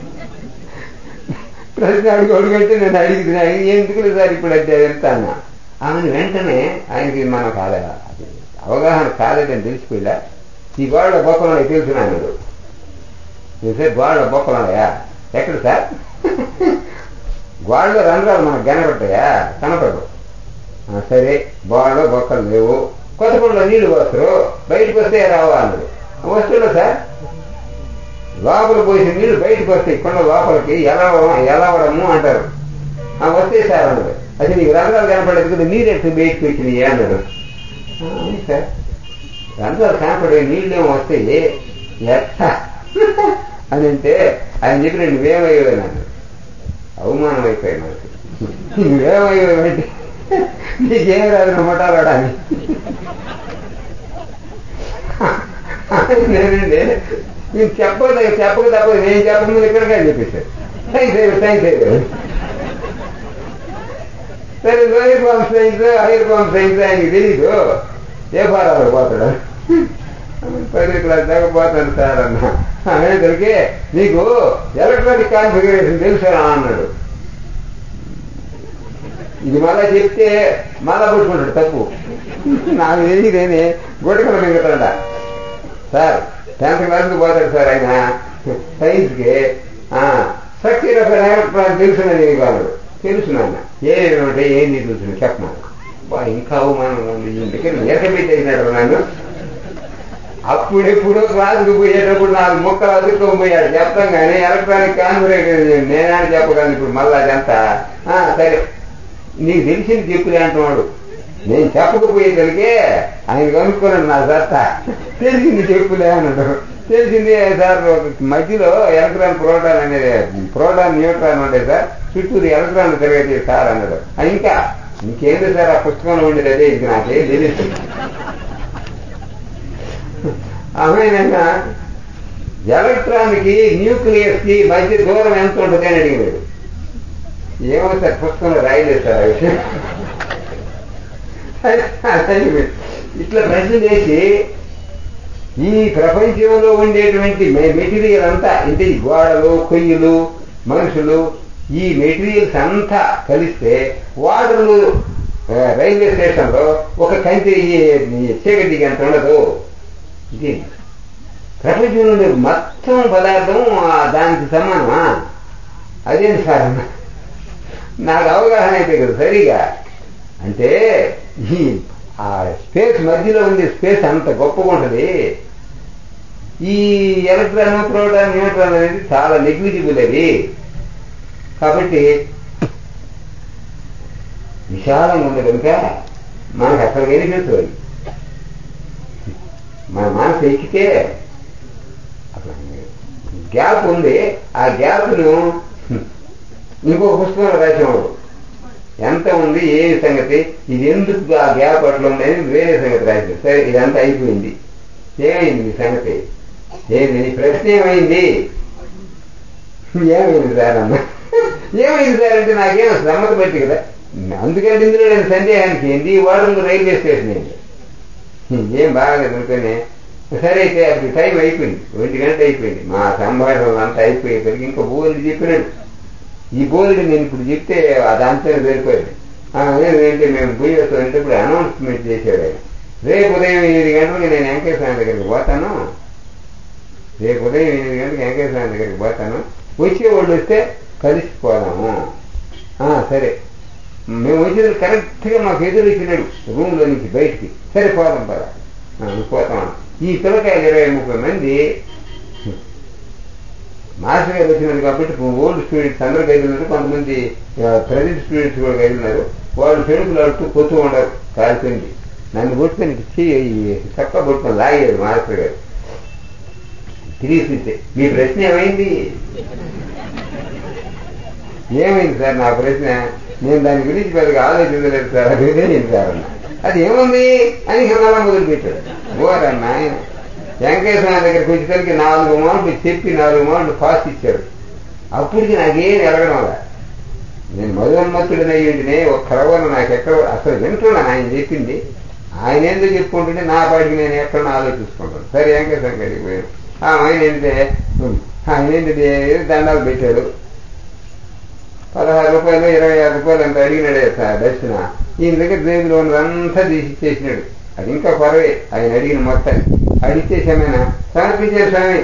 ప్రశ్న అడుగుంటే నేను అడిగితే ఎందుకులే సార్ ఇప్పుడు అంటే ఎంత అన్నా. ఆమెను వెంటనే ఆయనకి మనకు అవగాహన కాలేదని తెలిసిపోయిలా. ఈ గోడలో బొక్కలు ఉన్నాయి తెలుసునా అన్నాడు. సార్ గోడలో బొక్కలు ఉన్నాయా? ఎక్కడ సార్? గోడలో రంధ్రాలు మనకు కనపడ్డాయా? కనపడవు. సరే గోడలో బొక్కలు లేవు. కొత్త కొండలో నీళ్లు వస్తారు, బయటకు వస్తే రావా అన్నాడు. వస్తుందా సార్? లోపల పోసిన నీళ్లు బయటకు వస్తాయి, కొండ లోపలికి ఎలవడము అంటారు. వస్తాయి సార్ అన్నాడు. అది నీకు రంధ్రాలు కనపడలేదు కదా, నీరు ఎట్లా బయటకు వచ్చినాయి అన్నాడు. సార్ రంధ్రాలు కనపడే నీళ్ళేమో వస్తాయి ఎట్లా అని అంటే ఆయన చెప్పిన నువ్వేమయ్యేది అన్నాడు. అవమానం అయిపోయాయి మనకి. నువ్వేమయ్యేదంటే నీకేం రాదు నమ్మటారాడా అని. నేనండి నేను చెప్పక తప్పదు, నేను చెప్పకముందు ఇక్కడికే చెప్పేశారు. సైన్స్ అయ్యారు. సరే lower bomb science higher bomb science ఆయనకి తెలీదు. ఏ భారాలు పోతాడు? 10వ క్లాస్ దాకా పోతాను సార్ అన్న. అనేసరికి నీకు ఎలక్ట్రానిక్ కాన్ఫిగరేషన్ తెలుసా అన్నాడు. ఇది మళ్ళా చెప్తే మళ్ళా పుట్టుకుంటాడు తప్పు. నాకు తెలియదేని గుట్టకలు మింగతాడ. సార్ 10th క్లాస్కి పోతాడు సార్ ఆయన సైన్స్కి. స్ట్రక్చర్ ఆఫ్ ఎలక్ట్రాన్ తెలుసునా నీకు అన్నాడు. తెలుసు నాన్న. ఏమిటంటే ఏంది తెలుసు చెప్పమన్నాడు. ఇంకా అవమానం ఉంది, ఇంటికి ఎరకబెట్టేసినాడు నన్ను. అప్పుడెప్పుడు క్లాసుకు పోయేటప్పుడు 4 ముక్కలు అదుక్కోపోయాడు చెప్తాం కానీ ఎలక్ట్రానిక్ కాన్ఫిగరేషన్ నేనే చెప్పగలను. ఇప్పుడు మళ్ళా అదంతా సరే నీకు తెలిసింది చెప్పులే అంటున్నాడు. నేను చెప్పకపోయేసరికి ఆయన కనుక్కున్నాడు నా సత్తా. తెలిసింది చెప్పులే అన్నాడు. తెలిసింది సార్ మధ్యలో ఎలక్ట్రాన్ ప్రోటాన్ అనేది ప్రోటాన్ న్యూట్రాన్ ఉంటాయి సార్, చుట్టూరు ఎలక్ట్రాన్ తిరగతే సార్ అన్నాడు. ఇంకా ఇంకేంది సార్ ఆ పుస్తకంలో ఉండేది అదే, ఇది నాకేం తెలియదు. అమైనా ఎలక్ట్రాన్ కి న్యూక్లియస్ కి మధ్య దూరం ఎంత ఉంటుంది అని అడిగినాడు. ఏమో సార్ పుస్తకంలో రాయలేదు సార్ ఆ విషయం. ఇట్లా ప్రశ్న చేసి ఈ ప్రపంచంలో ఉండేటువంటి మెటీరియల్ అంతా అంటే ఈ గోడలు, కొయ్యలు, మనుషులు, ఈ మెటీరియల్స్ అంతా కలిస్తే వాటర్లు రైల్వే స్టేషన్ లో ఒక కంచి చీకటి ఎంత ఉండదు. ఇది ప్రపంచంలో ఉండే మొత్తం పదార్థం దానికి సమానమా? అదేంటి సార్ నాకు అవగాహన అయితే కదా సరిగా. అంటే ఈ ఆ స్పేస్ మధ్యలో ఉండే స్పేస్ అంత గొప్పగా ఉంటుంది. ఈ ఎలక్ట్రాన్, ప్రోటాన్, న్యూట్రాన్ అనేది చాలా నెగ్లిజిబుల్ అది. కాబట్టి విశాలంగా ఉంది కనుక మనకు అసలు కనిపించదు. మన మనసు ఎక్కితే అసలు గ్యాప్ ఉంది. ఆ గ్యాప్ను ఇంకొక పుస్తకంలో రాసేవాడు. ఎంత ఉంది, ఏ సంగతి, ఇది ఎందుకు ఆ గ్యాప్ అట్లా ఉంది అని వేరే సంగతి రాసింది. సరే ఇదంతా అయిపోయింది. ఏమైంది నీ సంగతి? ఏంది నీ ప్రశ్న ఏమైంది? ఏమైంది సార్ అన్న. ఏమైంది సార్ అంటే నాకేం సమ్మతి పట్టి కదా. అందుకంటే ఇందులో నేను సందేహానికి ఏంది వాడు రైల్వే స్టేషన్ ఏంటి ఏం బాగాలేదు అనుకునే. సరే అయితే అప్పుడు టైం అయిపోయింది, 1 గంట అయిపోయింది. మా సంభాషణ అంతా అయిపోయేసరికి ఇంకా బోల్డ్ చెప్పినాడు. ఈ బోల్డ్ నేను ఇప్పుడు చెప్తే దాంతో సరిపోయింది. ఏంటంటే మేము పోయి వస్తామంటే ఇప్పుడు అనౌన్స్మెంట్ చేశాడు ఆయన. రేపు ఉదయం 8 గంటలకు నేను వెంకటేశ్వర దగ్గరికి పోతాను. రేపు ఉదయం 8 గంటలకు వెంకటేశ్వర దగ్గరికి పోతాను. వచ్చేవాళ్ళు వస్తే కలిసిపోదాము. సరే మేము వచ్చేది కరెక్ట్గా మాకు ఎదురు ఇచ్చినాడు రూమ్లో నుంచి బయటికి. సరే పోదాం పదా పోతాం. ఈ పిల్లకాయలు 20-30 మంది మాస్టర్ గారు వచ్చినారు కాబట్టి ఓల్డ్ స్టూడెంట్స్ అందరూ గదిలినారు. కొంతమంది ప్రజెంట్ స్టూడెంట్స్ కూడా గదిలినారు. వాళ్ళు పెరుగులు అడుతూ పోతూ ఉండరు. కాల్చింది నన్ను కొట్టుకొని చక్క కొట్టుకొని లాగారు మాస్టర్ గారు. తిరిగిస్తే మీ ప్రశ్న ఏమైంది? ఏమైంది సార్ నా ప్రశ్న? నేను దాని గురించి పెద్దగా ఆలోచించలేదు సార్. అదేం సార్ అన్న. అది ఏముంది అని హిమాలా మొదలుపెట్టాడు. ఓరన్న ఆయన వెంకటేశ్వర దగ్గరికి వచ్చేసరికి 4 మార్కులు చెప్పి 4 మార్కులు పాస్ ఇచ్చాడు. అప్పటికి నాకేం ఎరగడం వల్ల నేను మధుమత్తుడిని అయ్యింటినే ఒక క్రవణ నాకు ఎక్కడ అసలు వింటున్నాను ఆయన చెప్పింది. ఆయన ఎందుకు చెప్పుకుంటుంటే నా పాటికి నేను ఎక్కడ ఆలోచించుకుంటాను. సరే వెంకటేశ్వర గారికి పోయాను. ఆయన ఏంటంటే దండాలు పెట్టాడు. 16 రూపాయలు 26 రూపాయలు అంత అడిగినాడే సార్ దర్శన. ఈయన దగ్గర జేబులో ఉన్నదంతా తీసి చేసినాడు. అది ఇంకా కొరవే ఆయన అడిగిన మొత్తాన్ని. అడిగితేసేమైనా సమర్పించారు స్వామి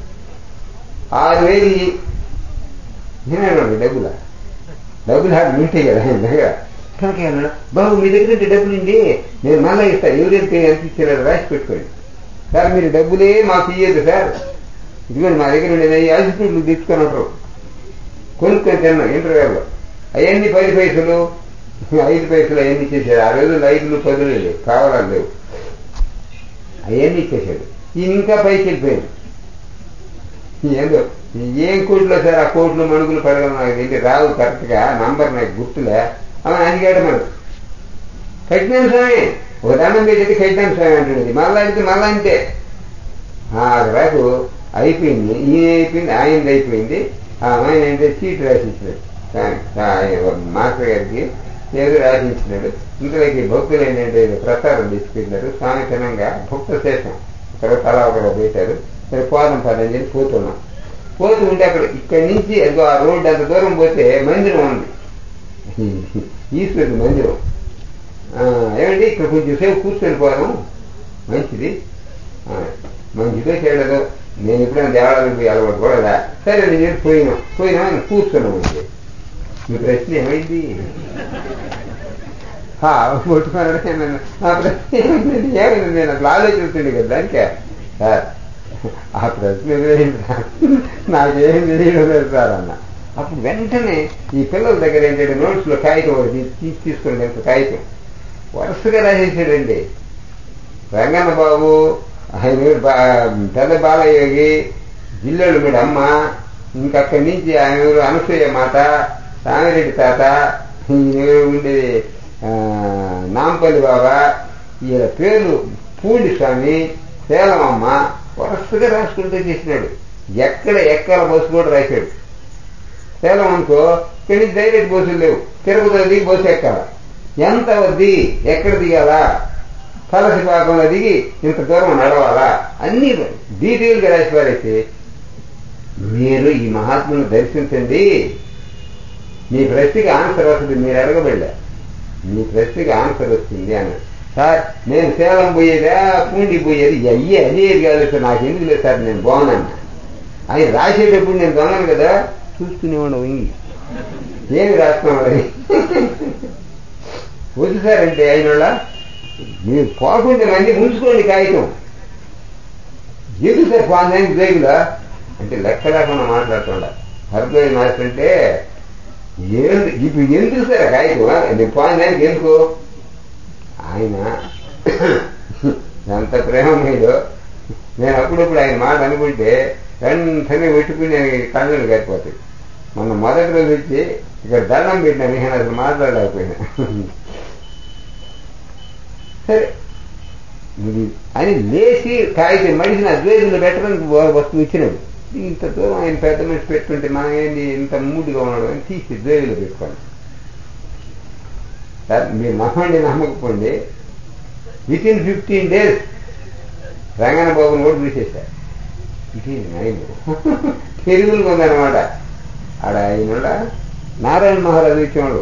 6,000 నేనండి డబ్బులు ఆడు ఉంటాయి కదా ఆయన దగ్గర. కనుక అన్నాడు, బాబు మీ దగ్గర డబ్బులు ఇండి, నేను మళ్ళీ ఇస్తాను, ఎవరైతే ఎంత ఇచ్చారో రాసి పెట్టుకోండి సార్, మీరు డబ్బులే మాకు ఇయ్యదు సార్, ఇదిగోండి మా దగ్గర ఉండేది యాజిట్యూడ్లు తెచ్చుకొని ఉంటారు, కొనుక్కొని తిన్నాం ఇంటర్వ్యూలో, అవన్నీ 10 పైసలు 5 పైసలు అవన్నీ ఇచ్చేసాడు. ఆ రోజుల్లో 5లు 10లు లేవు, కావాలని లేవు, అవన్నీ ఇచ్చేసాడు. ఈయన ఇంకా పైకి వెళ్ళిపోయాడు. ఏదో ఏం కోట్లో సార్, ఆ కోట్లు మణుగులు పడగలను నాకు తెలియదు, రావు కరెక్ట్గా నంబర్ నాకు గుర్తులే. అవి అడిగాడు మనకు, కట్టినాను స్వామి, ఒక దండం పెట్టి కట్టినాను స్వామి అంటుంది. మళ్ళా అడిగితే మళ్ళా అంతే. రాకు అయిపోయింది, ఈయన అయిపోయింది, ఆయనది అయిపోయింది. ఆయన అంటే చీట్ రాసిచ్చినాడు మాస్టర్ గారికి, ఏదో రాసిచ్చినాడు. ఇంతలోకి భక్తులు ఏంటంటే ప్రసాదం తీసుకెళ్ళారు, స్వామి తినంగా భక్త శేషం ఒకరు తలా ఒకరు పెట్టారు. సరే పోదాం పదని చెప్పి పోతున్నాం. పోతూ ఉంటే అక్కడ ఇక్కడి నుంచి అదిగో ఆ రోడ్డు అంత దూరం పోతే మందిరం ఉంది, ఈశ్వరుడు మందిరం. ఏమండి ఇక్కడ కొంచెం సేపు కూర్చొని పోదాం, మంచిది మంచిదో చెడ్డదో, నేను ఎప్పుడైనా దేవాలయానికి పోయి అలవాటు కూడా. సరే నేను పోయినా ఆయన కూర్చున్నాం. అంటే మీ ప్రశ్న ఏమైంది కొట్టుకున్నాడు. నా ప్రశ్న ఏమైందండి, ఏమైంది నేను అసలు ఆలోచిస్తుండే కదా దానికే. సార్ ఆ ప్రశ్న ఎదురైంది నాకేం తెలియడం లేదు సార్ అన్న. అప్పుడు వెంటనే ఈ పిల్లల దగ్గర ఏంటంటే నోట్స్లో కాగితం ఒకటి తీసుకుని ఎంత కాగితం వరుసగా రాసేసాడండి. రంగన్న బాబు, ఆయన పెద్ద బాలయోగి, జిల్లేడు మీద అమ్మ, ఇంకక్కడి నుంచి ఆయన అనసూయ మాత, సామిరెడ్డి తాత, ఉండే నాంపల్లి బాబా, ఈయన పేర్లు పూడి స్వామి, సేలమమ్మ, వరుసగా రాసుకుంటూ చేసినాడు. ఎక్కడ ఎక్కాల బస్సు కూడా రాశాడు. సేలం అనుకో, ఇక్కడి నుంచి డైరెక్ట్ బస్సులు లేవు, తిరుపతిలో దిగి బస్సు ఎక్కాల, ఎంత వద్ది, ఎక్కడ దిగాలా, కలసిపాకంలో దిగి ఇంత దూరం నడవాలా, అన్ని డీటెయిల్గా రాసి పారేసి, మీరు ఈ మహాత్ముని దర్శించండి, మీ ప్రశ్నకి ఆన్సర్ వస్తుంది, మీరు అడగబడ్డా మీ ప్రశ్నకి ఆన్సర్ వస్తుంది అన్నాడు. సార్ నేను సేలం పోయేదా పూండి పోయేది అదే కాదు సార్, నాకు ఎందుకు లేదు సార్, నేను బాగున్నాను. ఆయన రాసేటప్పుడు నేను దొంగను కదా, చూసుకునేవాడు ఇంగి ఏమి రాస్తున్నాడు వద్దు సార్ అంటే ఆయన వాళ్ళ మీరు పోకుండా మంది ఉంచుకోండి కాగితం, ఎందుకు సార్ పోదానికి జైలులా అంటే లెక్క లేకుండా మాట్లాడుతుండ. హర్దోయి మాస్టర్ అంటే ఇప్పుడు ఎందుకు సార్ కాగితం, నేను పోదానికి ఎందుకు, ఆయన ఎంత ప్రేమమేదో. నేను అప్పుడప్పుడు ఆయన మాట అనుకుంటే వెంటనే పెట్టుకుని కళ్ళని గడిపోతాయి. మొన్న మొదటి రోజు వచ్చి ఇక్కడ దండం పెట్టినా, నేను అసలు మాట్లాడలేకపోయినా. సరే అని లేచి కాగితం మడిచిన ద్వేషంలో పెట్టడానికి వస్తువు ఇచ్చినాడు. ఇంత దూరం ఆయన పెద్ద మనిషి పెట్టుకుంటే మనం ఏంటి ఇంత మూడుగా ఉన్నాడు అని తీసి ద్వేషంలో పెట్టుకోండి. సార్ మీరు నమ్మకపోండి, వితిన్ 15 days రంగన్న బాబుని కూడా చూసేశారు. ఇది నైన్ తెలుగులు ఉందన్నమాట. ఆడ ఆయన నారాయణ మహారాజు ఇచ్చేవాడు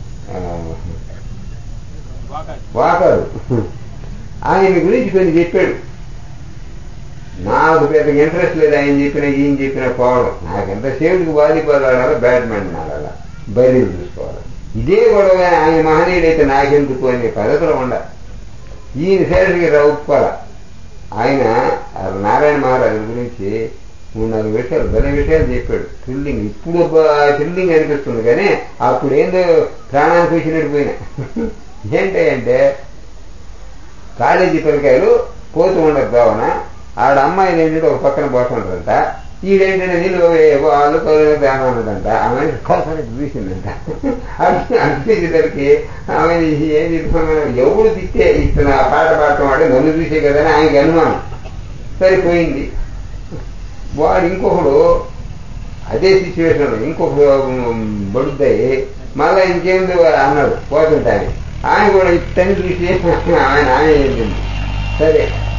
వాకాడు, ఆయన గురించి కొన్ని చెప్పాడు. నాకు పెద్ద ఇంట్రెస్ట్ లేదు ఆయన చెప్పినా ఈయన చెప్పినా పోవడం. నాకెంత సేపుకి వాలీబాల్ ఆడాలా, బ్యాడ్మింటన్ ఆడాలా, బయలు చూసుకోవాలి, ఇదే గొడవ. ఆయన మహనీయుడైతే నాకెందుకు అనే పద్ధతిలో ఉండ. ఈయన శేషగిరి ఒప్పుకోవాల. ఆయన నారాయణ మహారాజు గురించి 3-4 విషయాలు భలే విషయాలు చెప్పాడు. థ్రిల్లింగ్, ఇప్పుడు థ్రిల్లింగ్ అనిపిస్తుంది కానీ అప్పుడు ఏందో ప్రాణానికి వచ్చినట్టు పోయినా. ఏంటంటే కాలేజీ పిల్లకాయలు పోతూ ఉండదు భావన, ఆడ అమ్మాయిలు ఏంటంటే ఒక పక్కన పోతుంటారంట, ఈడేంటంటే నీళ్ళు వాళ్ళు అన్నదంట. ఆమె కోసం చూసిందంట. అనిపించేసరికి ఆమె ఏం చెప్తున్నాను, ఎవడు తిట్టే ఇస్తున్న పాట పాడటం వాడే నన్ను చూసే కదా అని ఆయనకి అనుమానం. సరిపోయింది. వాడు ఇంకొకడు అదే సిచ్యువేషన్, ఇంకొకడు బడుద్దాయి మళ్ళా ఇంకేంది అన్నాడు పోతుంటాయని. ఆయన కూడా ఇట్టని చూసి ఆయన ఏంటండి. సరే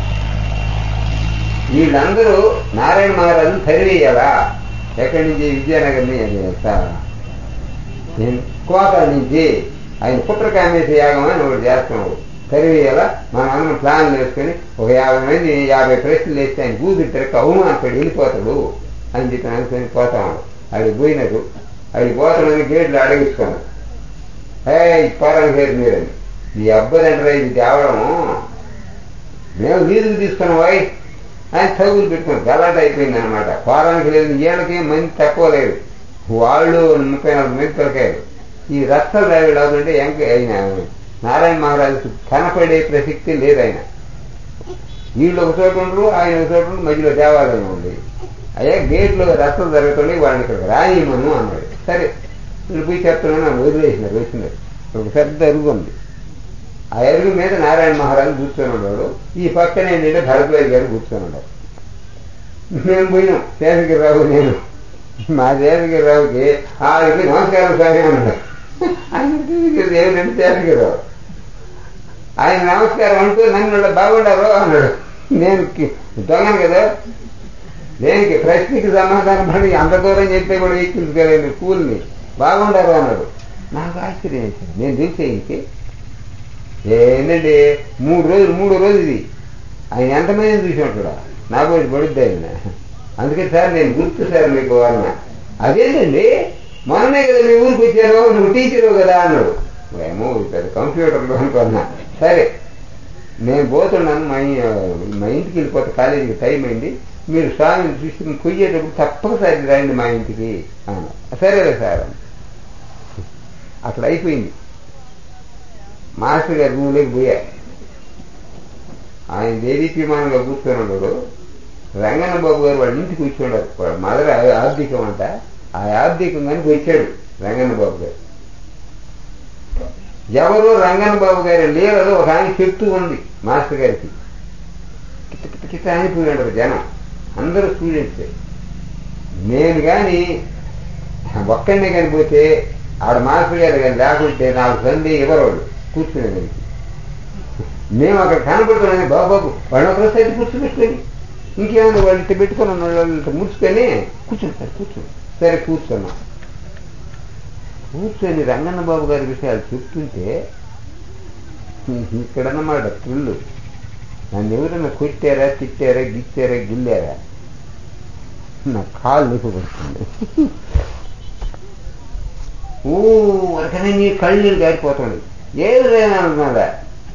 వీళ్ళందరూ నారాయణ మహారాజును తరివేయాలా, ఎక్కడి నుంచి, విద్యానగర్ నుంచి, కోట నుంచి ఆయన పుత్రకామేశ యాగం అని ఒకటి చేస్తున్నాడు. కరివేయాల మన అందరం ప్లాన్లు వేసుకొని ఒక 50 మంది 50 ప్రశ్నలు వేస్తే ఆయన కూతురు తిరగ అవమానపడి వెళ్ళిపోతాడు అని చెప్పి అనుకొని పోతాడు. అది పోయినట్టు అది పోతాడని గేట్లు అడిగించుకున్నాడు. ఇప్పాలని మీరని ఈ అబ్బాయి అంటారా ఇది తేవడము మేము వీధికి తీసుకున్నాం వాయి ఆయన తగులు పెట్టుకున్నాం. గలాట అయిపోయింది అనమాట. పోరానికి లేదు, ఏళ్ళకి మంది తక్కువ లేదు, వాళ్ళు 34 మంది దొరికారు. ఈ రచ్చలు రావిడు అవుతుంటే ఆయన నారాయణ మహారాజుకి కనపడే ప్రసక్తి లేదు. ఆయన వీళ్ళు ఒక చోట ఉండరు, ఆయన ఒక చోట ఉండి, మధ్యలో దేవాలయం ఉంది. అయ్యా గేట్లో రచ్చలు జరుగుతుండే వాళ్ళని ఇక్కడికి రానిమను అన్నాడు. సరే వీళ్ళు పోయి చెప్తున్నాను నన్ను వదిలేసినారు. వచ్చినారు ఒక పెద్ద అరుగు ఉంది. ఆ అరుగు మీద నారాయణ మహారాజు కూర్చొని ఉన్నాడు. ఈ పక్కన ఏంటంటే భరద్వాజ్ గారు కూర్చొని ఉన్నాడు. మేము పోయినాం శేషగిరిరావు నేను. మా శేషగిరిరావుకి ఆవిడకి నమస్కారం స్వామి అన్నాడు. ఆయన ఏమిటంటే శేషగిరిరావు ఆయన నమస్కారం అంటూ నన్ను బాగుండారు అన్నాడు. నేను దొంగను కదా, దేనికి ప్రశ్నకి సమాధానం పడి అంత దూరం చెప్తే కూడా ఎక్కించుకోలేదు కూల్ని. బాగుండారు అన్నాడు. నాకు ఆశ్చర్యం వేసింది. నేను తెలిసే ఇంకే ఏంటంటే 3 రోజు ఇది ఆయన ఎంతమందిని చూసి ఉంటాడా నాకు వచ్చి పడుద్ది ఆయన. అందుకే సార్ నేను గుర్తు సార్ మీకు అన్న. అదేంటండి మొన్ననే కదా మీ ఊరికి వచ్చారు, నువ్వు టీచరు కదా అన్నాడు. ఏమో పెద్ద కంప్యూటర్లో అనుకున్నా. సరే నేను పోతున్నాను, మా ఇంటికి వెళ్ళిపోతే కాలేజీకి టైం అయింది, మీరు స్వామిని చూసి పొయ్యేటప్పుడు తప్పనిసరి రండి మా ఇంటికి అన్న. సరేలే సార్ అని. అక్కడ అయిపోయింది. మాస్టర్ గారి రూమ్లోకి పోయా. ఆయన దేదీప్యమానంగా కూర్చొని ఉన్నాడు. రంగన్న బాబు గారు వాళ్ళ ఇంటికి కూర్చున్నాడు. వాళ్ళ మదర్ ఆర్థికం అంట. ఆ ఆర్థికం కనుక వచ్చాడు రంగన్న బాబు గారు. ఎవరో రంగన్న బాబు గారి లీలలో ఒక ఆయన చెప్తూ ఉంది మాస్టర్ గారికి. కిట అనిపోయాడు జనం, అందరూ స్టూడెంట్సే. నేను కానీ ఒక్కడినే కనిపోతే ఆడ మాస్టర్ గారు కానీ లేకుంటే నాకు సందే ఇవ్వరోడు కూర్చునేదానికి. మేము అక్కడ కనపడుతున్నాను బాబాబు వాళ్ళు ఒకరో సైడ్ కూర్చోబెట్టుకొని ఇంకేమైనా వాళ్ళు ఇట్లా పెట్టుకుని వాళ్ళతో ముడుచుకొని కూర్చుంటారు. సరే కూర్చున్నాం. కూర్చొని రంగన్న బాబు గారి విషయాలు చెప్తుంటే ఇక్కడన్నమాట త్రిల్లు. నన్ను ఎవరైనా కొట్టారా, తిట్టారా, గిచ్చారా, గిల్లారా నా కాళ్ళు నిప్పబడుతుంది. అక్కడే నీ కళ్ళు నీళ్ళు గారిపోతుంది. ఏదైనా అనుకున్నాడా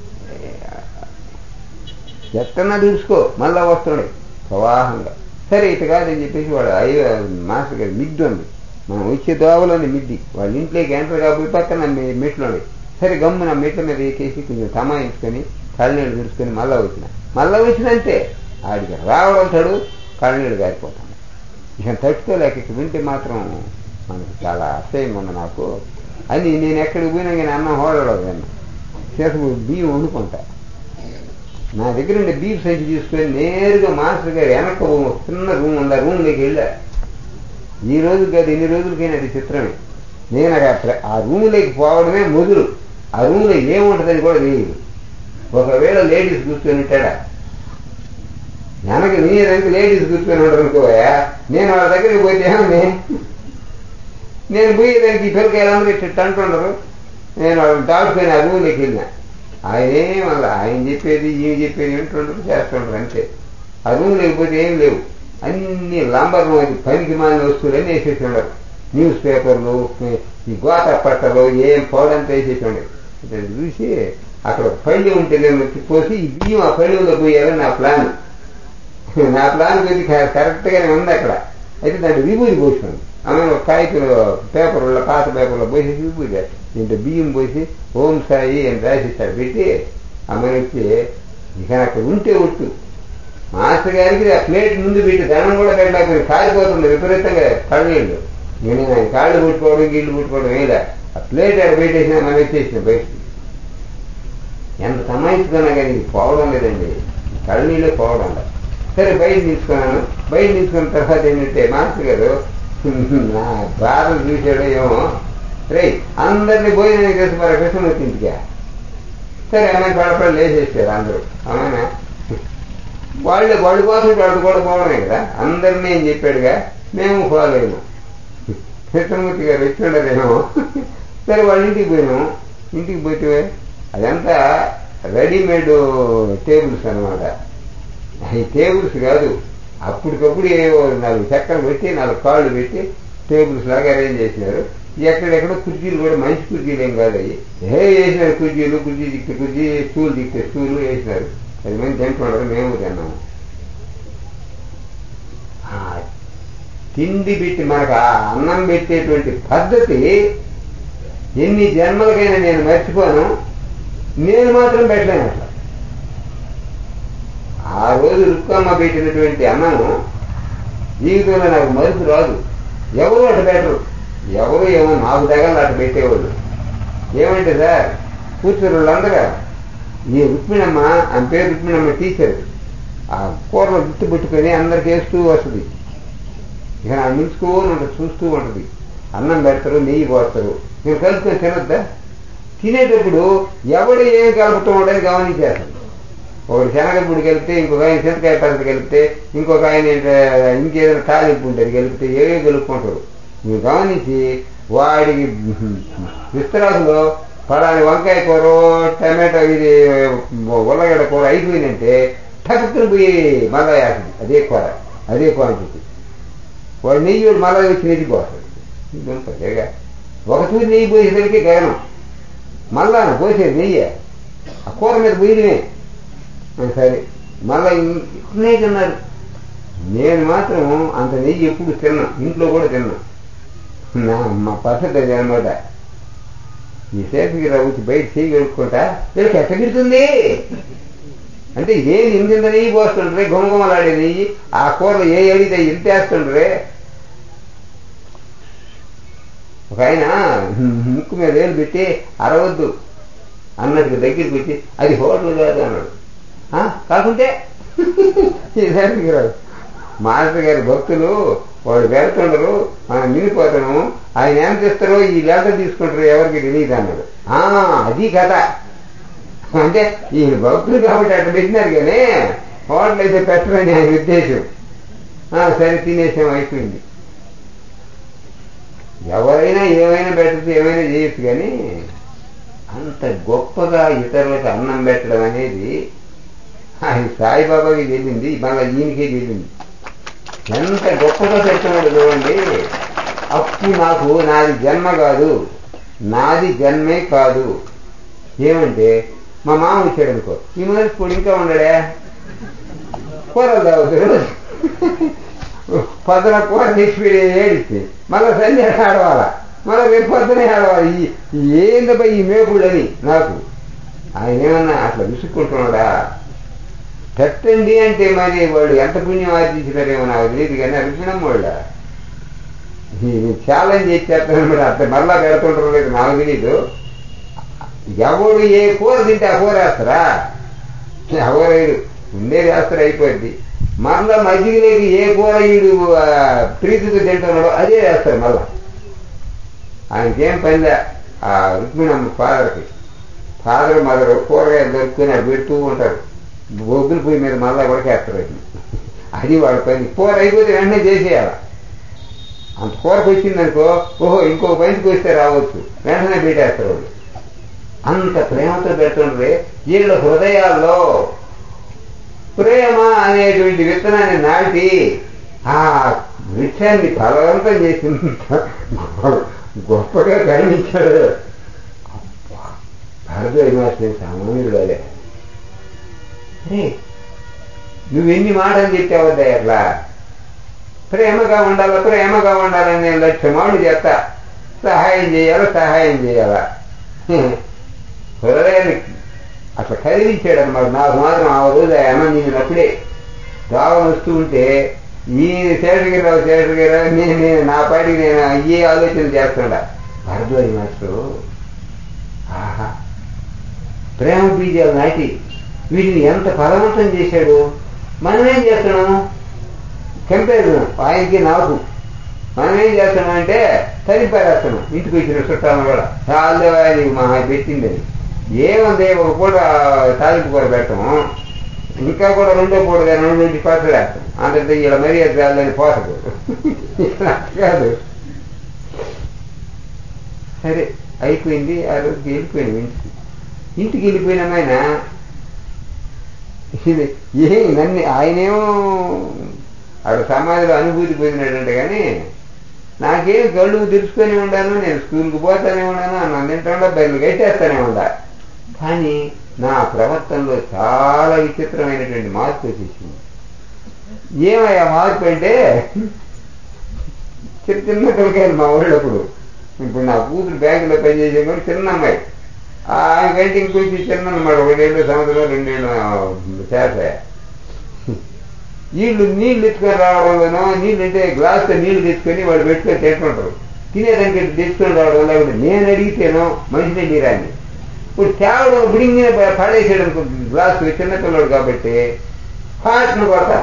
ఎట్టన్నా చూసుకో మళ్ళా వస్తున్నాడు ప్రవాహంగా. సరే ఇటు కాదని చెప్పేసి వాడు మాస్టర్ గారి మిద్ది ఉంది, మనం వచ్చే దోవలోని మిద్ది. వాళ్ళ ఇంట్లోకి ఎంటర్ కాబోయి పక్కన మెట్లుండి. సరే గమ్ము నా మెట్ల మీద ఎక్కేసి కొంచెం తమాయించుకొని కళ్ళనీళ్ళు తుడుచుకొని మళ్ళా వచ్చినంటే ఆడికి రావడం తడు కళ్ళనీళ్ళు గారిపోతాను. ఇక తట్టుకోలేక ఇక్కడ వింటే మాత్రం మనకు చాలా అసహ్యంగా ఉంది నాకు అని నేను ఎక్కడికి పోయినా కానీ అన్నం హోడలేదు. కానీ చేసి బియ్యం వండుకుంటా. నా దగ్గర ఉండే బీఫ్ సంచి తీసుకొని నేరుగా మాస్టర్ గారు వెనక చిన్న రూమ్ ఉంది, ఆ రూమ్లోకి వెళ్ళా. ఈ రోజు కాదు ఎన్ని రోజులకైనా అది చిత్రమే. నేను ఆ రూమ్లోకి పోవడమే మొదలు. ఆ రూమ్లో ఏముంటుందని కూడా తెలియదు. ఒకవేళ లేడీస్ కూర్చొని ఉంటాడా వెనక నీ దగ్గర లేడీస్ కూర్చొని ఉంటారు అనుకోయా, నేను వాళ్ళ దగ్గరికి పోతే నేను పోయేదానికి పిల్లకాయలందరూ ఇట్లా అంటుండరు. నేను వాళ్ళని దాటుకొని ఆ రూమ్లోకి వెళ్ళినా. ఆయనే మళ్ళీ ఆయన చెప్పేది ఈయన చెప్పేది వింటుండరు, చేస్తుంటారు అంతే. ఆ రూమ్ లేకపోతే ఏం లేవు, అన్ని లంబర్లు పనికి మాలిన వస్తువులన్నీ వేసేసి ఉండరు. న్యూస్ పేపర్లు, ఈ గోత పట్టలు ఏం పోవడంతో వేసేసి ఉండరు. చూసి అక్కడ పళ్ళు ఉంటే నేను పోసి ఈ బియ్యం ఆ పళ్ళులో పోయాలని నా ప్లాన్ కొద్ది కరెక్ట్గానే ఉంది అక్కడ. అయితే దాంట్లో విభూతి పోసినాను. ఆమె ఒక కాగితంలో పేపర్లో పాత పేపర్లో పోసేసి విభూతి దీంట్లో బియ్యం పోసి ఓం సాయి అని రాసేసాడు పెట్టి ఆమె వచ్చి ఇక అక్కడ ఉంటే ఒట్టు మాస్టర్ గారికి ఆ ప్లేట్ ముందు పెట్టి దండం కూడా పెట్టలేకపోయింది. కాలిపోతుంది విపరీతంగా కళ్ళనీళ్ళు. నేను ఆయన కాళ్ళు పుట్టుకోవడం గీళ్ళు పుట్టుకోవడం ఏదా ఆ ప్లేట్ అక్కడ పెట్టేసినా మనం వచ్చేసిన బయటికి. ఎంత సమాయించుకున్నా కానీ ఇది పోవడం లేదండి, కళ్ళనీళ్ళే పోవడం లేదు. సరే బయట తీసుకున్న తర్వాత ఏంటంటే మాస్టర్ గారు నా బాధలు చూసాడో ఏమో, రే అందరినీ భోజనం చేసి మరి కృష్ణమూర్తి ఇంటికా. సరే అమ్మాయి పడపడి లేచేసారు అందరూ. అమ్మాయినా వాళ్ళు కోసం వాళ్ళు కూడా పోవడమే కదా, అందరినీ ఏం చెప్పాడుగా, మేము పోలేము. కృష్ణమూర్తి గారు వచ్చిండరేమో. సరే వాళ్ళ ఇంటికి పోయినాము. ఇంటికి పోతే అదంతా రెడీమేడ్ టేబుల్స్ అనమాట. ఈ టేబుల్స్ కాదు, అప్పటికప్పుడు ఏవో 4 చక్కలు పెట్టి 4 కాళ్ళు పెట్టి టేబుల్స్ లాగా అరేంజ్ చేసినారు. ఎక్కడెక్కడ కుర్చీలు కూడా మంచి కుర్చీలు ఏం కాదు అవి వేసినారు. కుర్చీ దిక్తే కుర్చీ, స్టూల్ దిక్తే స్టూలు వేసినారు. 10 మంది తింటున్నారు, మేము తిన్నాము. తిండి పెట్టి మనకు ఆ అన్నం పెట్టేటువంటి పద్ధతి ఎన్ని జన్మలకైనా నేను మర్చిపోను. నేను మాత్రం పెట్టలేను అట్లా. ఆ రోజు రుక్కమ్మ పెట్టినటువంటి అన్నము జీవితంలో నాకు మరుపు రాదు. ఎవరు అటు పెట్టరు, ఎవరు ఏమో నాకు దగ్గర అటు పెట్టేవాళ్ళు. ఏమంటే సార్ కూర్చుని వాళ్ళందరూ ఈ రుక్మిణమ్మ, ఆమె పేరు రుక్మిణమ్మ, టీచర్, ఆ కూరలో గుర్తు పెట్టుకొని అందరికి వేస్తూ వస్తుంది. ఇక నా నిలుచుకొని ఉంటుంది, చూస్తూ ఉంటుంది. అన్నం పెడతారు, నెయ్యి పోస్తారు. నేను కలుపుకొని తినొద్దా? తినేటప్పుడు ఎవడు ఏమి కలుపుతూ ఉండని గమనించేస్తాను. ఒకటి శనగపూడి కలిపితే, ఇంకొక ఆయన చింతకాయ పద్ధతి కలిపితే, ఇంకొక ఆయన ఇంకేదైనా తాలింపు ఉంటుంది కలిపితే, ఏవే కలుపుకుంటారు. మీరు గమనించి వాడికి విస్తరాకులో పలాని వంకాయ కూర, టమాటో, ఇది ఉల్లగడ్డ కూర అయిపోయిందంటే టక్కుని పోయి మళ్ళా వేస్తుంది. అదే కూర, అదే క్వాంటిటీ. వాడు నెయ్యి మళ్ళా వచ్చి నెయ్యి పోస్తాడు. ఇది ఉంటుందిగా. ఒక తూరి నెయ్యి పోసేసరికి గగనం. మళ్ళా పోసేది నెయ్యి ఆ కూర మీద పోయినమే. సరే మళ్ళా నెయ్యి తిన్నారు. నేను మాత్రం అంత నెయ్యి ఎప్పుడు తిన్నా, ఇంట్లో కూడా తిన్నా. మా పద్ధతి అది అనమాట. ఈ శేషగిరావు వచ్చి బయట చేయగలుగుకుంటా వీళ్ళకి ఎట్టగిడుతుంది అంటే ఇదేం ఇంత నెయ్యి పోస్తుండ్రే, గుమగుమలాడే నెయ్యి. ఆ కూరలో ఏ అడిగితే ఇంతేస్తుండ్రే. ఒక ఆయన ముక్కు మీద వేలు పెట్టి అరవద్దు అన్నట్టుగా దగ్గరికి వచ్చి అది హోటల్ కాదు అన్నాడు. కాకుంటే రాదు. మాస్టర్ గారి భక్తులు వాడు వెళ్తుండరు, మనం మిగిలిపోతాము, ఆయన ఏం చేస్తారో ఈ లెక్క తీసుకుంటారో ఎవరికి తెలియదు అన్నాడు. అది కథ. అంటే ఈ భక్తులు కాబట్టి అట్లా పెట్టినారు కానీ హోటల్ అయితే పెట్టరని ఆయన ఉద్దేశం. సరే తినేసాం, అయిపోయింది. ఎవరైనా ఏమైనా పెట్టచ్చు, ఏమైనా చేయొచ్చు, కానీ అంత గొప్పగా ఇతరులకు అన్నం పెట్టడం అనేది అది సాయిబాబాకి తెలియంది, మళ్ళీ ఈయనకే తెలియంది. ఎంత గొప్పగా పెడుతున్నాడు చూడండి. అప్పు నాకు నాది జన్మ కాదు, నాది జన్మే కాదు. ఏమంటే మా మామ వచ్చాడు అనుకో, ఈ మనిషి కూడా ఇంకా ఉండడే, కూరలు తాగుతాడు, పొద్దున కూర తెచ్చి ఏడిస్తే మళ్ళీ సంధ్య ఆడవాలా, మళ్ళీ రేపు పొద్దునే ఆడవాలి. ఏందబ్బా ఈ మేపుడని నాకు. ఆయన ఏమన్నా అట్లా విసుక్కుంటున్నాడా? పెట్టండి అంటే మరి వాళ్ళు ఎంత పుణ్యం ఆర్జించినారేమో నాకు తెలియదు, కానీ అనిపించడం వాళ్ళ ఛాలెంజ్ చేసేస్తానమాట. అంత మళ్ళా పెడుతుంటారు లేదు నాకు తెలీదు. ఎవడు ఏ కూర తింటే ఆ కూర వేస్తారా? ఎవరైదు ఉండేది వేస్తారు, అయిపోద్ది. మళ్ళా మజ్జిగలేకి ఏ కూర ఈడు ప్రీతితో తింటున్నాడో అదే వేస్తారు మళ్ళా. ఆయనకేం పనిలే. ఆ రుక్మిణమ్మ ఫాదర్ మదర్ కూరగాయలు దొరుకుని అది పెడుతూ ఉంటారు. బొగ్గుల పొయ్యి మీద మళ్ళా కూడా వేస్తారు. అది వాడి పని. కూర అయిపోతే వెంటనే చేసేయాల. అంత కూరకు వచ్చిందనుకో, ఓహో ఇంకొక పైకి వస్తే రావచ్చు, వెంటనే పెట్టేస్తారు వాళ్ళు. అంత ప్రేమతో పెడుతుండ్రే. వీళ్ళ హృదయాల్లో ప్రేమ అనేటువంటి విత్తనాన్ని నాటి ఆ వృక్షాన్ని ఫలవంతం చేసింది, గొప్పగా కనిపించాడు. భారద్వాజ మాస్టర్ సామాన్యుడు కాదే. నువ్వెన్ని మాటలు చెప్పావద్దా అట్లా ప్రేమగా ఉండాలని నేను లక్ష్యమాడు చేస్తా. సహాయం చేయాలా హృదయాన్ని అట్లా కదిలించాడు అనమాట. నాకు మాత్రం ఆ రోజు అమ్మ నేనప్పుడే దావన వస్తూ ఉంటే ఈయన శేషగిరావు నేను నా పాటికి నేను అయ్యే ఆలోచన చేస్తుండా. భారద్వాజ మాస్టరు ఆహా ప్రేమ బీజాలు నాటి వీటిని ఎంత ఫలవంతం చేశాడు. మనమేం చేస్తున్నాము? కంపారిజన్ ఆయనకి నాకు. మనమేం చేస్తున్నామంటే తరిపారేస్తున్నాం. ఇంటికి వచ్చిన చుట్టాలను కూడా నీకు మా పెట్టిందని. ఏముంది, ఒక పూట తాలింపు కూర పెట్టము, ఇంకా కూడా రెండో పూట కానీ 2 పచ్చడి వేస్తాం. అంటే ఇలా మరీ అది పోసకూడదు కాదు. సరే అయిపోయింది. ఆ రోజుకి వెళ్ళిపోయాను ఇంటికి వెళ్ళిపోయినామైనా నన్ను ఆయనేమో ఆడ సమాధిలో అనుభూతి పొందినాడంటే కానీ నాకేం కళ్ళు తెరుచుకొని ఉండాను, నేను స్కూల్కి పోతానే ఉన్నాను, అన్నం తింటా, బయలు కట్టేస్తానే ఉండా. కానీ నా ప్రవర్తనలో చాలా విచిత్రమైనటువంటి మార్పు వచ్చేసింది. ఏమయ్యా మార్పు అంటే చిన్న పిల్లకాయలు మా ఊళ్ళప్పుడు. ఇప్పుడు నా కూతురు బ్యాంకులో పనిచేసే కూడా చిన్న అమ్మాయి, ఆమెకంటే ఇంకొంచెం చిన్న అన్నమాట, 1 సంవత్సరం 2 చేత. నీళ్ళు తెచ్చుకొని రావడంలోనో, నీళ్ళు అంటే గ్లాసులో నీళ్లు తెచ్చుకొని వాళ్ళు పెట్టుకొని తింటుంటారు. తినేదానికి తెచ్చుకొని రావడం లేకపోతే నేను అడిగితేనో మంచి నీరాన్ని ఇప్పుడు తేవడం బిడింగిన పడేసాడు అనుకో గ్లాసు, చిన్నపిల్లడు కాబట్టి ఫాస్ట్ను కొడతా.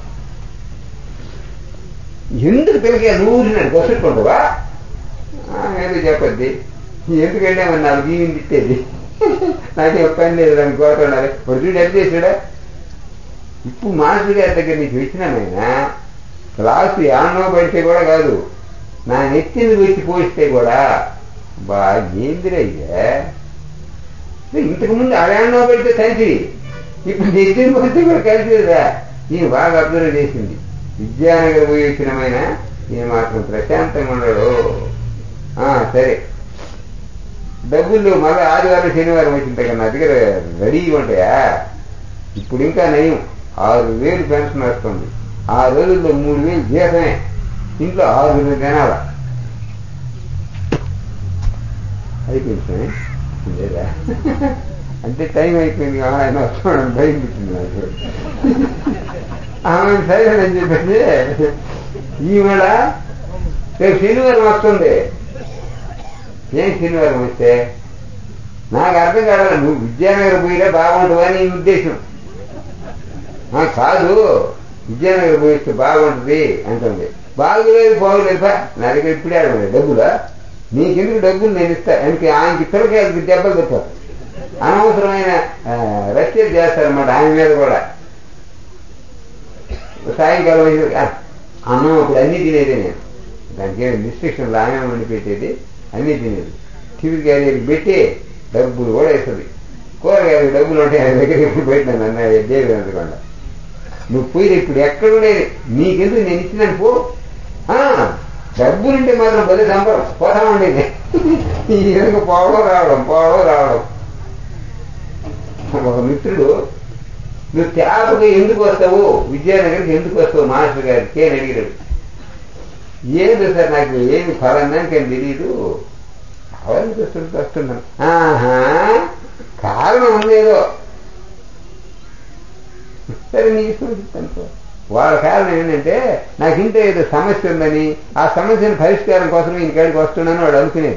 ఎందుకు పిల్లకాయ నూరినాడు బస్సుకుంటావా ఏదో చెప్పద్ది. ఎందుకంటే మరి నాకు జీవిని తిట్టేది, నాకేం పని లేదు దాన్ని కోరుతున్నారు. ఇప్పుడు చూడు ఎంత చేశాడా. ఇప్పుడు మాస్టర్ గారి దగ్గర నీకు వచ్చినామైనా క్లాసు యానో పడితే కూడా కాదు, నా నెత్తిని వచ్చి పోయిస్తే కూడా ఏందిరా ఇదే. ఇంతకుముందు అడాన్నో పెడితే కలిసి, ఇప్పుడు నెత్తిని పోతే కూడా కలిసిదా. నేను బాగా అబ్జర్వ్ చేసింది. విద్యానగర్ పోయి వచ్చినమైనా నేను మాత్రం ప్రశాంతంగా ఉన్నాడు. సరే డబ్బులు మళ్ళీ ఆదివారం శనివారం వచ్చిన దగ్గర నా దగ్గర రెడీగా ఉంటాయా. ఇప్పుడు ఇంకా నయం, 6,000 పెన్షన్ వస్తుంది. ఆ రోజుల్లో 3,000 జీతమే, ఇంట్లో 6 జనాల అయిపోయింది లేదా. అంటే టైం అయిపోయింది, ఆయన వస్తున్నాడని భయం పుట్టింది నాకు. ఆమె సరేనని చెప్పేసి ఈవేళ రేపు శనివారం వస్తుంది. ఏం శనివారం వస్తే నాకు అర్థం కాదు, నువ్వు విద్యానగర్ పోయినా బాగుంటుందని నీ ఉద్దేశం కాదు. విద్యానగర్ పోయిస్తే బాగుంటుంది అంటుంది. బాగులేదు బాగులేదు, నా దగ్గర ఇప్పుడే అడగలేదు డబ్బులా. నీకెందుకు డబ్బులు నేను ఇస్తా. ఆయనకి పిల్లకాయలకి దెబ్బలు తప్పారు, అనవసరమైన రచ్చలు చేస్తారన్నమాట ఆయన మీద కూడా. సాయంకాలం అన్నం అప్పుడు అన్నీ తినేదే నేను, దానికి ఏమి రిస్ట్రిక్షన్లు ఆమె వండి పెట్టేది, అన్నీ తినేది. టిఫిన్ క్యారియర్కి పెట్టి డబ్బులు కూడా వేస్తుంది. కూరగాయలకు డబ్బులు ఉంటాయి ఆయన దగ్గర, ఎప్పుడు పెట్టినాను అన్న దేవి అందుకుండా. నువ్వు పోయి ఇప్పుడు ఎక్కడ ఉండేది, నీకెందుకు నేను ఇచ్చినాను పో. డబ్బులుంటే మాత్రం బలి సంబరం పోతా ఉండేది. ఈ విధంగా పోవడం రావడం. ఒక మిత్రుడు, నువ్వు తేపగా ఎందుకు వస్తావు, విద్యానగర్కి ఎందుకు వస్తావు మాస్టర్ గారికి అని అడిగాడు. ఏదో సార్ నాకు ఏమి ఫలానానికి ఏం తెలియదు, అవన్నీ వస్తున్నాను. కారణం ఉందేదో, సరే నీ ఇష్టం చెప్తాను. వాళ్ళ కారణం ఏంటంటే నాకు ఇంత ఏదో సమస్య ఉందని, ఆ సమస్యను పరిష్కారం కోసం ఈయన కాడికి వస్తున్నాను వాడు అనుకునేది.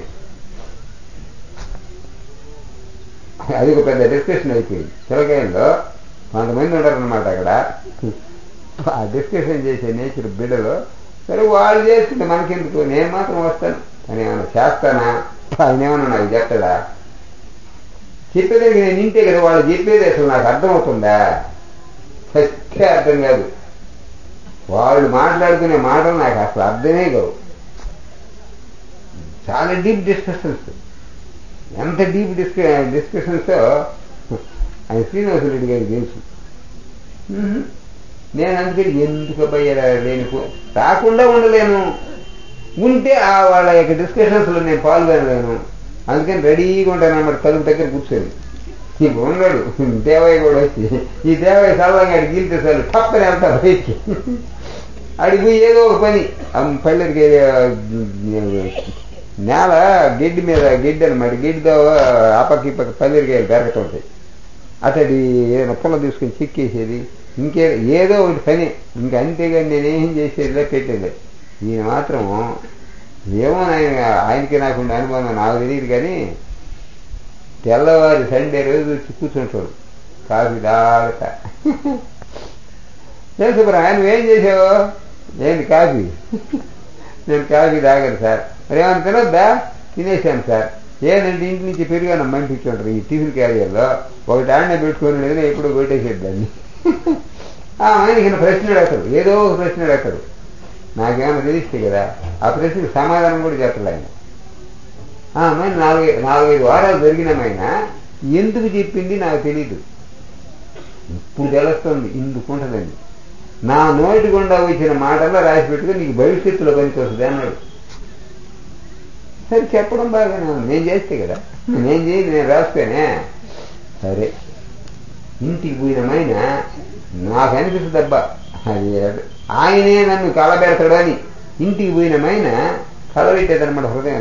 అది ఒక పెద్ద డిస్కషన్ అయిపోయింది. పిల్లకాయల్లో కొంతమంది ఉన్నారన్నమాట అక్కడ, ఆ డిస్కషన్ చేసే నేచర్ బిడ్డలో. సరే వాళ్ళు చేస్తుంటే మనకెందుకు, నేను మాత్రం వస్తాను అని ఏమన్నా చేస్తానా, ఆయన ఏమన్నా నాకు చెప్తాడా. చెప్పేదానికి నేను ఇంటే కదా, వాళ్ళు చెప్పేది అసలు నాకు అర్థమవుతుందా, సత్య అర్థం కాదు. వాళ్ళు మాట్లాడుకునే మాటలు నాకు అసలు అర్థమే కావు. చాలా డీప్ డిస్కషన్స్, ఎంత డీప్ డిస్కషన్స్ ఆయన శ్రీనివాస రెడ్డి గారికి తెలుసు. నేను అందుకని ఎందుకు పోయారా లేని రాకుండా ఉండలేను, ఉంటే వాళ్ళ యొక్క డిస్కషన్స్లో నేను పాల్గొనలేను. అందుకని రెడీగా ఉంటాను అన్నమాట, తలుపు దగ్గర కూర్చొని. నీకు ఉన్నాడు దేవయ్య కూడా వచ్చి, ఈ దేవయ్య సరళంగా అడిగి గీలితే చాలు తప్పని వెళ్తా బయటికి. అడిగి ఏదో ఒక పని పల్లెరికి నేల గడ్డి మీద గడ్డి అనమాట, గడ్డితో ఆపక్క ఇప్పక్క పల్లెరికాయలు పెరగతుంటాయి. అతడి ఏదైనా పుల్ల తీసుకుని చిక్కేసేది, ఏదో ఒకటి పని. ఇంకా అంతేగాని నేనేం చేసేదిలే పెట్టేది. ఈయన మాత్రం ఏమో ఆయనకి నాకుండే అనుభవం నాకు తెలియదు కానీ, తెల్లవారి సండే రోజు వచ్చి కూర్చుంటాడు కాఫీ దాకా. తెలుసు ఆయన నువ్వేం చేసావు, ఏంటి కాఫీ, నేను కాఫీ తాగాను సార్. మరి ఏమైనా తినొద్దా, తినేసాను సార్. ఏంటంటే ఇంటి నుంచి పెరిగాను పంపించుంటారు ఈ టిఫిన్ క్యారియర్లో, ఒకటి ఆడనే పెట్టుకొని లేదని ఎప్పుడో కొట్టేసేద్దాన్ని. ఆయనకి ప్రశ్న అడగతాడు, ఏదో ఒక ప్రశ్న అడగతాడు. నాకేమైనా తెలిస్తే కదా ఆ ప్రశ్నకు సమాధానం కూడా చెప్పలే ఆయన. అమ్మాయి 4-5 వారాలు జరిగినమైనా ఎందుకు చెప్పింది నాకు తెలీదు. ఇప్పుడు తెలుస్తుంది ఇందుకుంటుందండి. నా నోటి గుండా వచ్చిన మాటల్లో రాసి పెట్టుకుని నీకు భవిష్యత్తులో పనికి వస్తుంది అన్నాడు. సరే చెప్పడం బాగానే ఉంది, నేను చేస్తే కదా, నేను రాస్తేనే. సరే ఇంటికి పోయినమైనా నాకు అనిపిస్తుంది అబ్బా అది ఆయనే నన్ను కలబెడతాడు అని. ఇంటికి పోయినమైనా కలబెట్టేదన్నమాట హృదయం.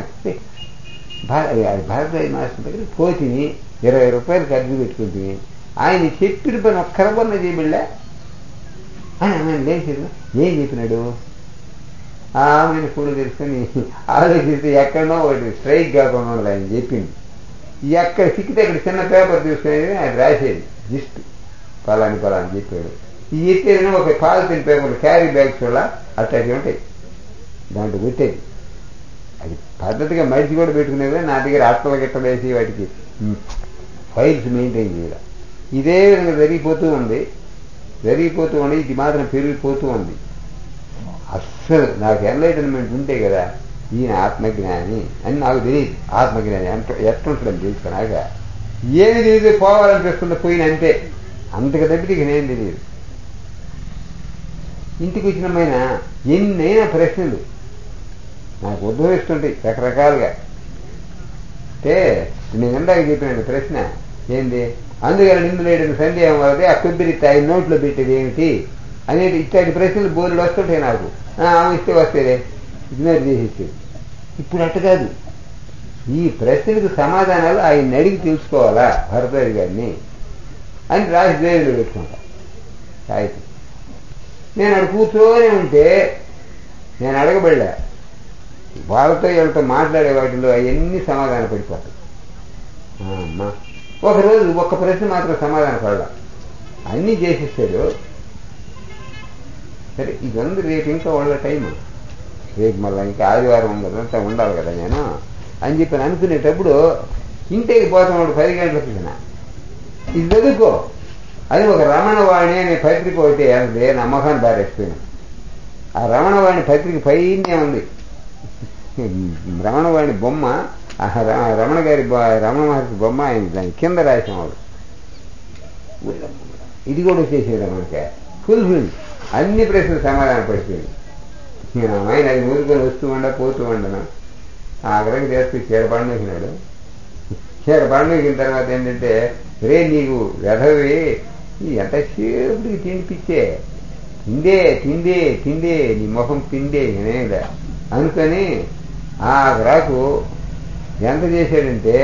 భారతీయ మాస్టర్ దగ్గర పోతిని 20 రూపాయలు ఖర్చు పెట్టుకుంటుంది. ఆయన చెప్పిన పని ఒక్కర పని చేయబిళ్ళా ఆయన లేచేది. ఏం చెప్పినాడు? ఆమెను కూడా తెలుసుకొని ఆలోచిస్తే ఎక్కడో ఒకటి స్ట్రైక్ కాకుండా ఉండదు. ఆయన చెప్పింది ఎక్కడ సిక్కితే అక్కడ చిన్న పేపర్ తీసుకునేది అది రాసేది. జస్ట్ పలాని చెప్పాడు. ఈ చెప్పేది ఒక పాలిథిన్ పేపర్ క్యారీ బ్యాగ్స్ వల్ల అట్లాంటివి ఉంటాయి, దాంట్లో పెట్టేది. అది పద్ధతిగా మడిచి కూడా పెట్టుకునేది. నా దగ్గర అట్టలు గిట్టలు వేసి వాటికి ఫైల్స్ మెయింటైన్ చేయాలి. ఇదే విధంగా జరిగిపోతూ ఉంది. ఇది మాత్రం పెరిగిపోతూ ఉంది. అస్సలు నాకు ఎన్లైటన్మెంట్ ఉంటే కదా ఈయన ఆత్మజ్ఞాని అని నాకు తెలియదు. ఆత్మజ్ఞాని ఎట్లుంటుందని తెలుసుకున్నాక ఏమి తెలియదు, పోవాలనిపిస్తుంది పోయిన అంతే. అంతకు తప్పితే నేను తెలియదు. ఇంటికి వచ్చినమైనా ఎన్నైనా ప్రశ్నలు నాకు ఉద్భవిస్తుంటాయి రకరకాలుగా. అంటే నేను ఎందాక చెప్పిన ప్రశ్న ఏంది, అందుకని నిందు లేడని సందేహం వస్తే ఆ కొబ్బరి తాయి నోట్లో పెట్టేది ఏమిటి అనేది ఇట్లాంటి ప్రశ్నలు బోర్డు వస్తుంటాయి నాకు. ఆమె ఇస్తే వస్తేదే ఇగ్నోర్ చేసేది. ఇప్పుడు అట్ట కాదు. ఈ ప్రశ్నలకు సమాధానాలు ఆయన అడిగి తెలుసుకోవాలా భరద్వాజ్ గారిని అని రాసి జైలులో పెట్టుకుంటా సాయితీ. నేను అక్కడ కూర్చొని ఉంటే నేను అడగబడలే. వాళ్ళతో వీళ్ళతో మాట్లాడే వాటిలో అవన్నీ సమాధానం పడిపోతాయి. అమ్మా ఒకరోజు ఒక్క ప్రశ్న మాత్రం సమాధానం పడలా, అన్నీ చేసేసాడు. సరే ఇదంతా రేపు ఇంకా వాళ్ళ టైం, రేపు మళ్ళీ ఇంకా ఆదివారం ఉండదంతా ఉండాలి కదా నేను అని చెప్పి అనుకునేటప్పుడు ఇంటికి పోతాడు 10 గంటలకు. ఇది చదువుకో అది ఒక రమణవాణి అనే పత్రిక ఒకటి అదే నమ్మకాన్ని బారేసిపోయింది. ఆ రమణవాణి పత్రిక పైనే ఉంది రమణవాణి బొమ్మ, రమణ మహర్షి బొమ్మ. ఆయన దాని కింద రాసేవాడు. ఇది కూడా వచ్చేసేది మనకి ఫుల్ఫిల్. అన్ని ప్రశ్నలు సమాధానం పడిపోయింది. నేను ఆయన అది ఊరుకొని వస్తూ పోతూ ఉండను. ఆఖరికి చేసుకుని చీడపడినకినాడు. చీడపడినకిన తర్వాత ఏంటంటే రే నీకు వెధవి ఎంతసేపుడికి తినిపించే తిండే నీ ముఖం పిండే నేనేదా అనుకొని ఆఖరాకు ఎంత చేశాడంటే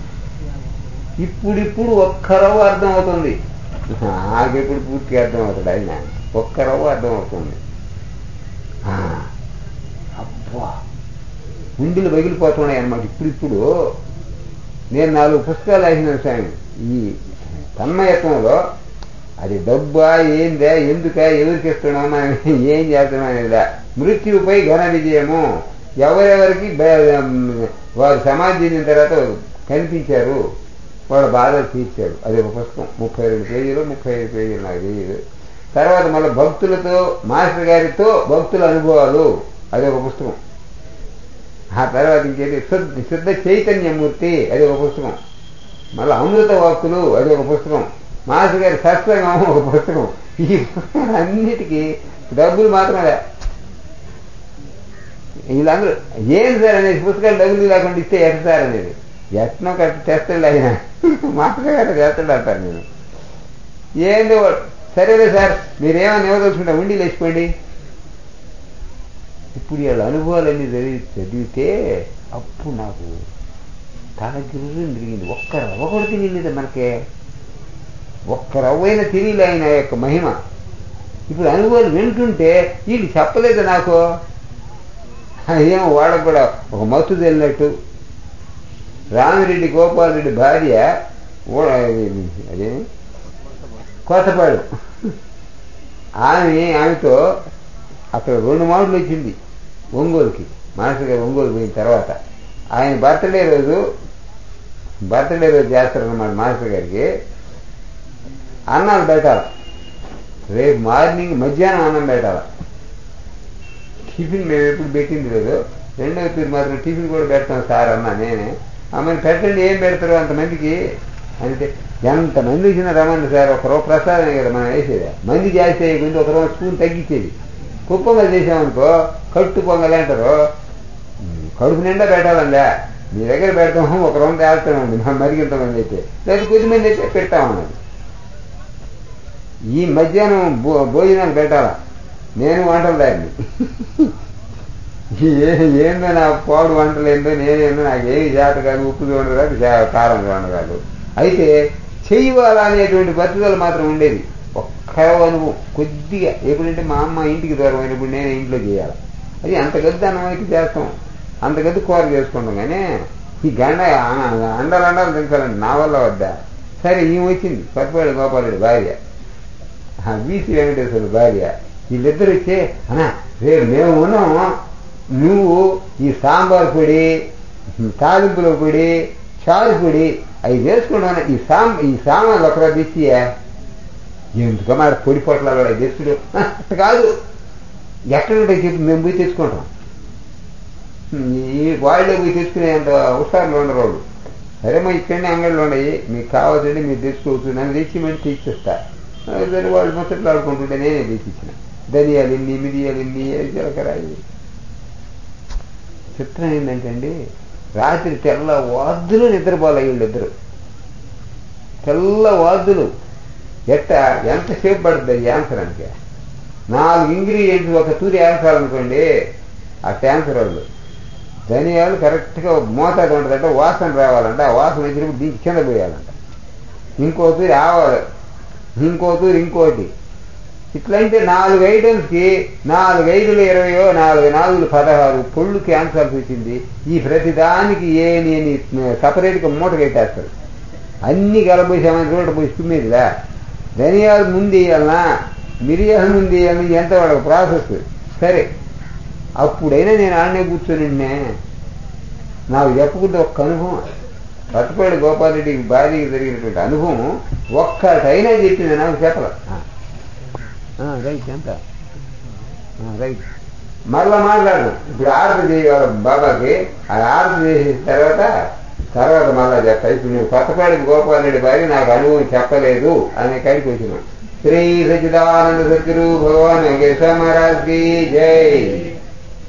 ఇప్పుడు ఒక్కరవ్వ అర్థం అవుతుంది. నాకెప్పుడు పూర్తిగా అర్థం అవుతుంది. ఆయన ఒక్కరవ్వ అర్థం అవుతుంది. అబ్బా గుండెలు పగిలిపోతున్నాయి అన్నమాట. ఇప్పుడు నేను 4 పుస్తకాలు రాసిన స్వామి ఈ తన్మయత్వంలో. అది డబ్బా ఏందా, ఎందుకా, ఎవరికి ఇస్తున్నామా, ఏం చేస్తున్నాం అనేదా. మృత్యుపై ఘన విజయము. ఎవరెవరికి వారు సమాధి చెందిన తర్వాత కనిపించారు, వాళ్ళ బాధలు తీర్చాడు. అది ఒక పుస్తకం. 32 పేజీలు 35 పేజీలు నాకు తెలియదు. తర్వాత మళ్ళీ భక్తులతో మాస్టర్ గారితో భక్తుల అనుభవాలు, అది ఒక పుస్తకం. ఆ తర్వాత ఇంకేది శుద్ధ చైతన్యమూర్తి, అది ఒక పుస్తకం. మళ్ళీ అమృత వాక్కులు, అది ఒక పుస్తకం. మాస్టర్ గారి సత్సంగం ఒక పుస్తకం. ఈ పుస్తకాలన్నిటికీ డబ్బులు మాత్రమే. వీళ్ళందరూ ఏం సార్ అనేది పుస్తకాలు డబ్బులు లేకుండా ఇస్తే ఎట్ట సార్ అనేది ఎట్నో కరెక్ట్ చేస్తాడు ఆయన. మాస్టర్ గారు చేస్తాడు అంటారు. నేను ఏందో సరేలే సార్ మీరేమని ఇవ్వదలుచుకుంటా ఉండి లేచిపోండి. ఇప్పుడు వీళ్ళ అనుభవాలన్నీ చదివితే అప్పుడు నాకు తల గిర్రుని తిరిగింది. ఒక్క రవ్వ కూడా తెలియలేదు మనకే. ఒక్క రవ్వైనా తెలియలే ఆయన యొక్క మహిమ. ఇప్పుడు అనుభవాలు వింటుంటే వీళ్ళు చెప్పలేదు నాకు. ఏమో వాళ్ళకు కూడా ఒక మత్తు తెలినట్టు. రామిరెడ్డి గోపాలరెడ్డి భార్య అదే కొత్తపాడు ఆమెతో అక్కడ 2 మాటలు వచ్చింది ఒంగోలుకి. మాస్టర్ గారు ఒంగోలు పోయిన తర్వాత ఆయన బర్త్డే రోజు చేస్తారన్నమాట. మాస్టర్ గారికి అన్నాలు పెట్టాలి. రేపు మార్నింగ్ మధ్యాహ్నం అన్నం పెట్టాలి. టిఫిన్ మేము ఎప్పుడు పెట్టింది లేదు. రెండవ తూరి మాత్రం టిఫిన్ కూడా పెడతాం సార్ అన్నా నేనే. ఆమెను పెట్టండి, ఏం పెడతారు అంతమందికి అంటే, ఎంతమంది వచ్చినా రమ్మంది సార్, ఒకరో ప్రసాదమే కదా మనం వేసేది. మంది జాస్తి అయ్యకుంది ఒకరో స్పూన్ తగ్గించేది. పొంగల్ చేసామనుకో కట్టు పొంగల్ అంటారు, కడుపు నిండా పెట్టాలందా, మీ దగ్గర పెడతాము ఒక రౌండ్ వేస్తామండి మా మరిగింతమంది అయితే, లేదా కొద్దిమంది అయితే పెడతామన్నది. ఈ మధ్యాహ్నం భోజనాలు పెట్టాలా, నేను వంటలు దాన్ని ఏందో నా పాడు వంటలు ఏందో నేనేందో నాకేమి జాత కాదు, ఉప్పు చూడదు కాదు, కారం చూడదు కాదు. అయితే చెయ్యాలనేటువంటి పద్ధతులు మాత్రం ఉండేది. ఒక్క అనుభవం కొద్దిగా ఎప్పుడంటే మా అమ్మ ఇంటికి దూరం అయినప్పుడు నేను ఇంట్లో చేయాలి. అది అంత గద్ది అన్నం అయితే చేస్తాం, అంత గద్ది కూర చేసుకుంటాం. కానీ ఈ అండాలు తింటారండి, నా వల్ల వద్దా. సరే ఈమె వచ్చింది, కొత్తపల్లి గోపాలుడి భార్య, బీసీ వెంకటేశ్వరుడు భార్య. వీళ్ళిద్దరు వచ్చే అన్నా రేపు మేము ఉన్నాము, నువ్వు ఈ సాంబార్ పొడి, తాలింపుల పొడి, చారు పొడి అవి చేసుకుంటాను, ఈ సామాన్లు ఒకరా తెచ్చియా. ఎందుకో మాట పొడి పొట్లాలు అవి తెచ్చుడు అట్ట కాదు, ఎక్కడుంటే చెప్పి మేము పోయి తెచ్చుకుంటాం. ఈ వాళ్ళే పోయి తెచ్చుకునేంత హుషారులు ఉండరు వాళ్ళు. సరే మా ఇక్కడనే అంగళ్ళు ఉన్నాయి, మీకు కావాల్సింటే మీరు తెచ్చుకోవచ్చు, నన్ను తెచ్చి మళ్ళీ తెచ్చిస్తా. సరే వాళ్ళు ముచ్చట్లు ఆడుకుంటుంటే నేనే తెచ్చిచ్చిన. ధనియాలు ఇన్ని, మిరియాలు ఇన్ని, జీలకర్ర. చిత్రం ఏంటంటే అండి, రాత్రి తెల్లవాదులు నిద్రపోలే వీళ్ళిద్దరు, తెల్లవాదులు. ఎంతసేపు పడుతుంది ఆన్సర్ అంటే, 4 ఇంగ్రీడియంట్స్ ఒక తూరి ఆన్సర్ అనుకోండి, ఆ ఆన్సర్ వాళ్ళు. ధనియాలు కరెక్ట్గా మోతాదు ఉంటుందంటే, వాసన రావాలంటే ఆ వాసన వచ్చినప్పుడు దీనికి కింద పోయాలంట, ఇంకో తూరి ఆవాలి, ఇంకో తూరి ఇంకోటి. ఇట్లయితే 4 ఐటమ్స్కి 4 5లు 20, 4 4లు 16 పొళ్ళు క్యాన్సర్స్ వచ్చింది. ఈ ప్రతిదానికి నేను సపరేట్గా మూట కట్టేస్తారు. అన్ని కలబోసామని రోడ్డు పోయి తుమ్మేదిలా. ధనియాలు ముందు వేయాలన్నా, మిరియాల ముందు వేయాలని ఎంత వాళ్ళకి ప్రాసెస్. సరే అప్పుడైనా నేను ఆడనే కూర్చొని నాకు చెప్పుకుంటే ఒక్క అనుభవం, కొత్తపల్లి గోపాలరెడ్డికి భార్యకి జరిగినటువంటి అనుభవం ఒక్కటైనా చెప్పింది నాకు చెప్పల. రైట్ ఎంత రైట్ మరలా మాట్లాడు. ఇప్పుడు ఆర్డర్ చేయాలి బాబాకి, ఆ ఆర్డర్ చేసిన తర్వాత మళ్ళా చెప్తా. ఇప్పుడు నువ్వు కొత్తపల్లి గోపాలరెడ్డి భార్య నాకు అనుభవం చెప్పలేదు అనే కాడికి వచ్చినావు. శ్రీ సచ్చిదానంద సద్గురు భగవాన్ వెంకటేశ్వర మహారాజ్ కి జై.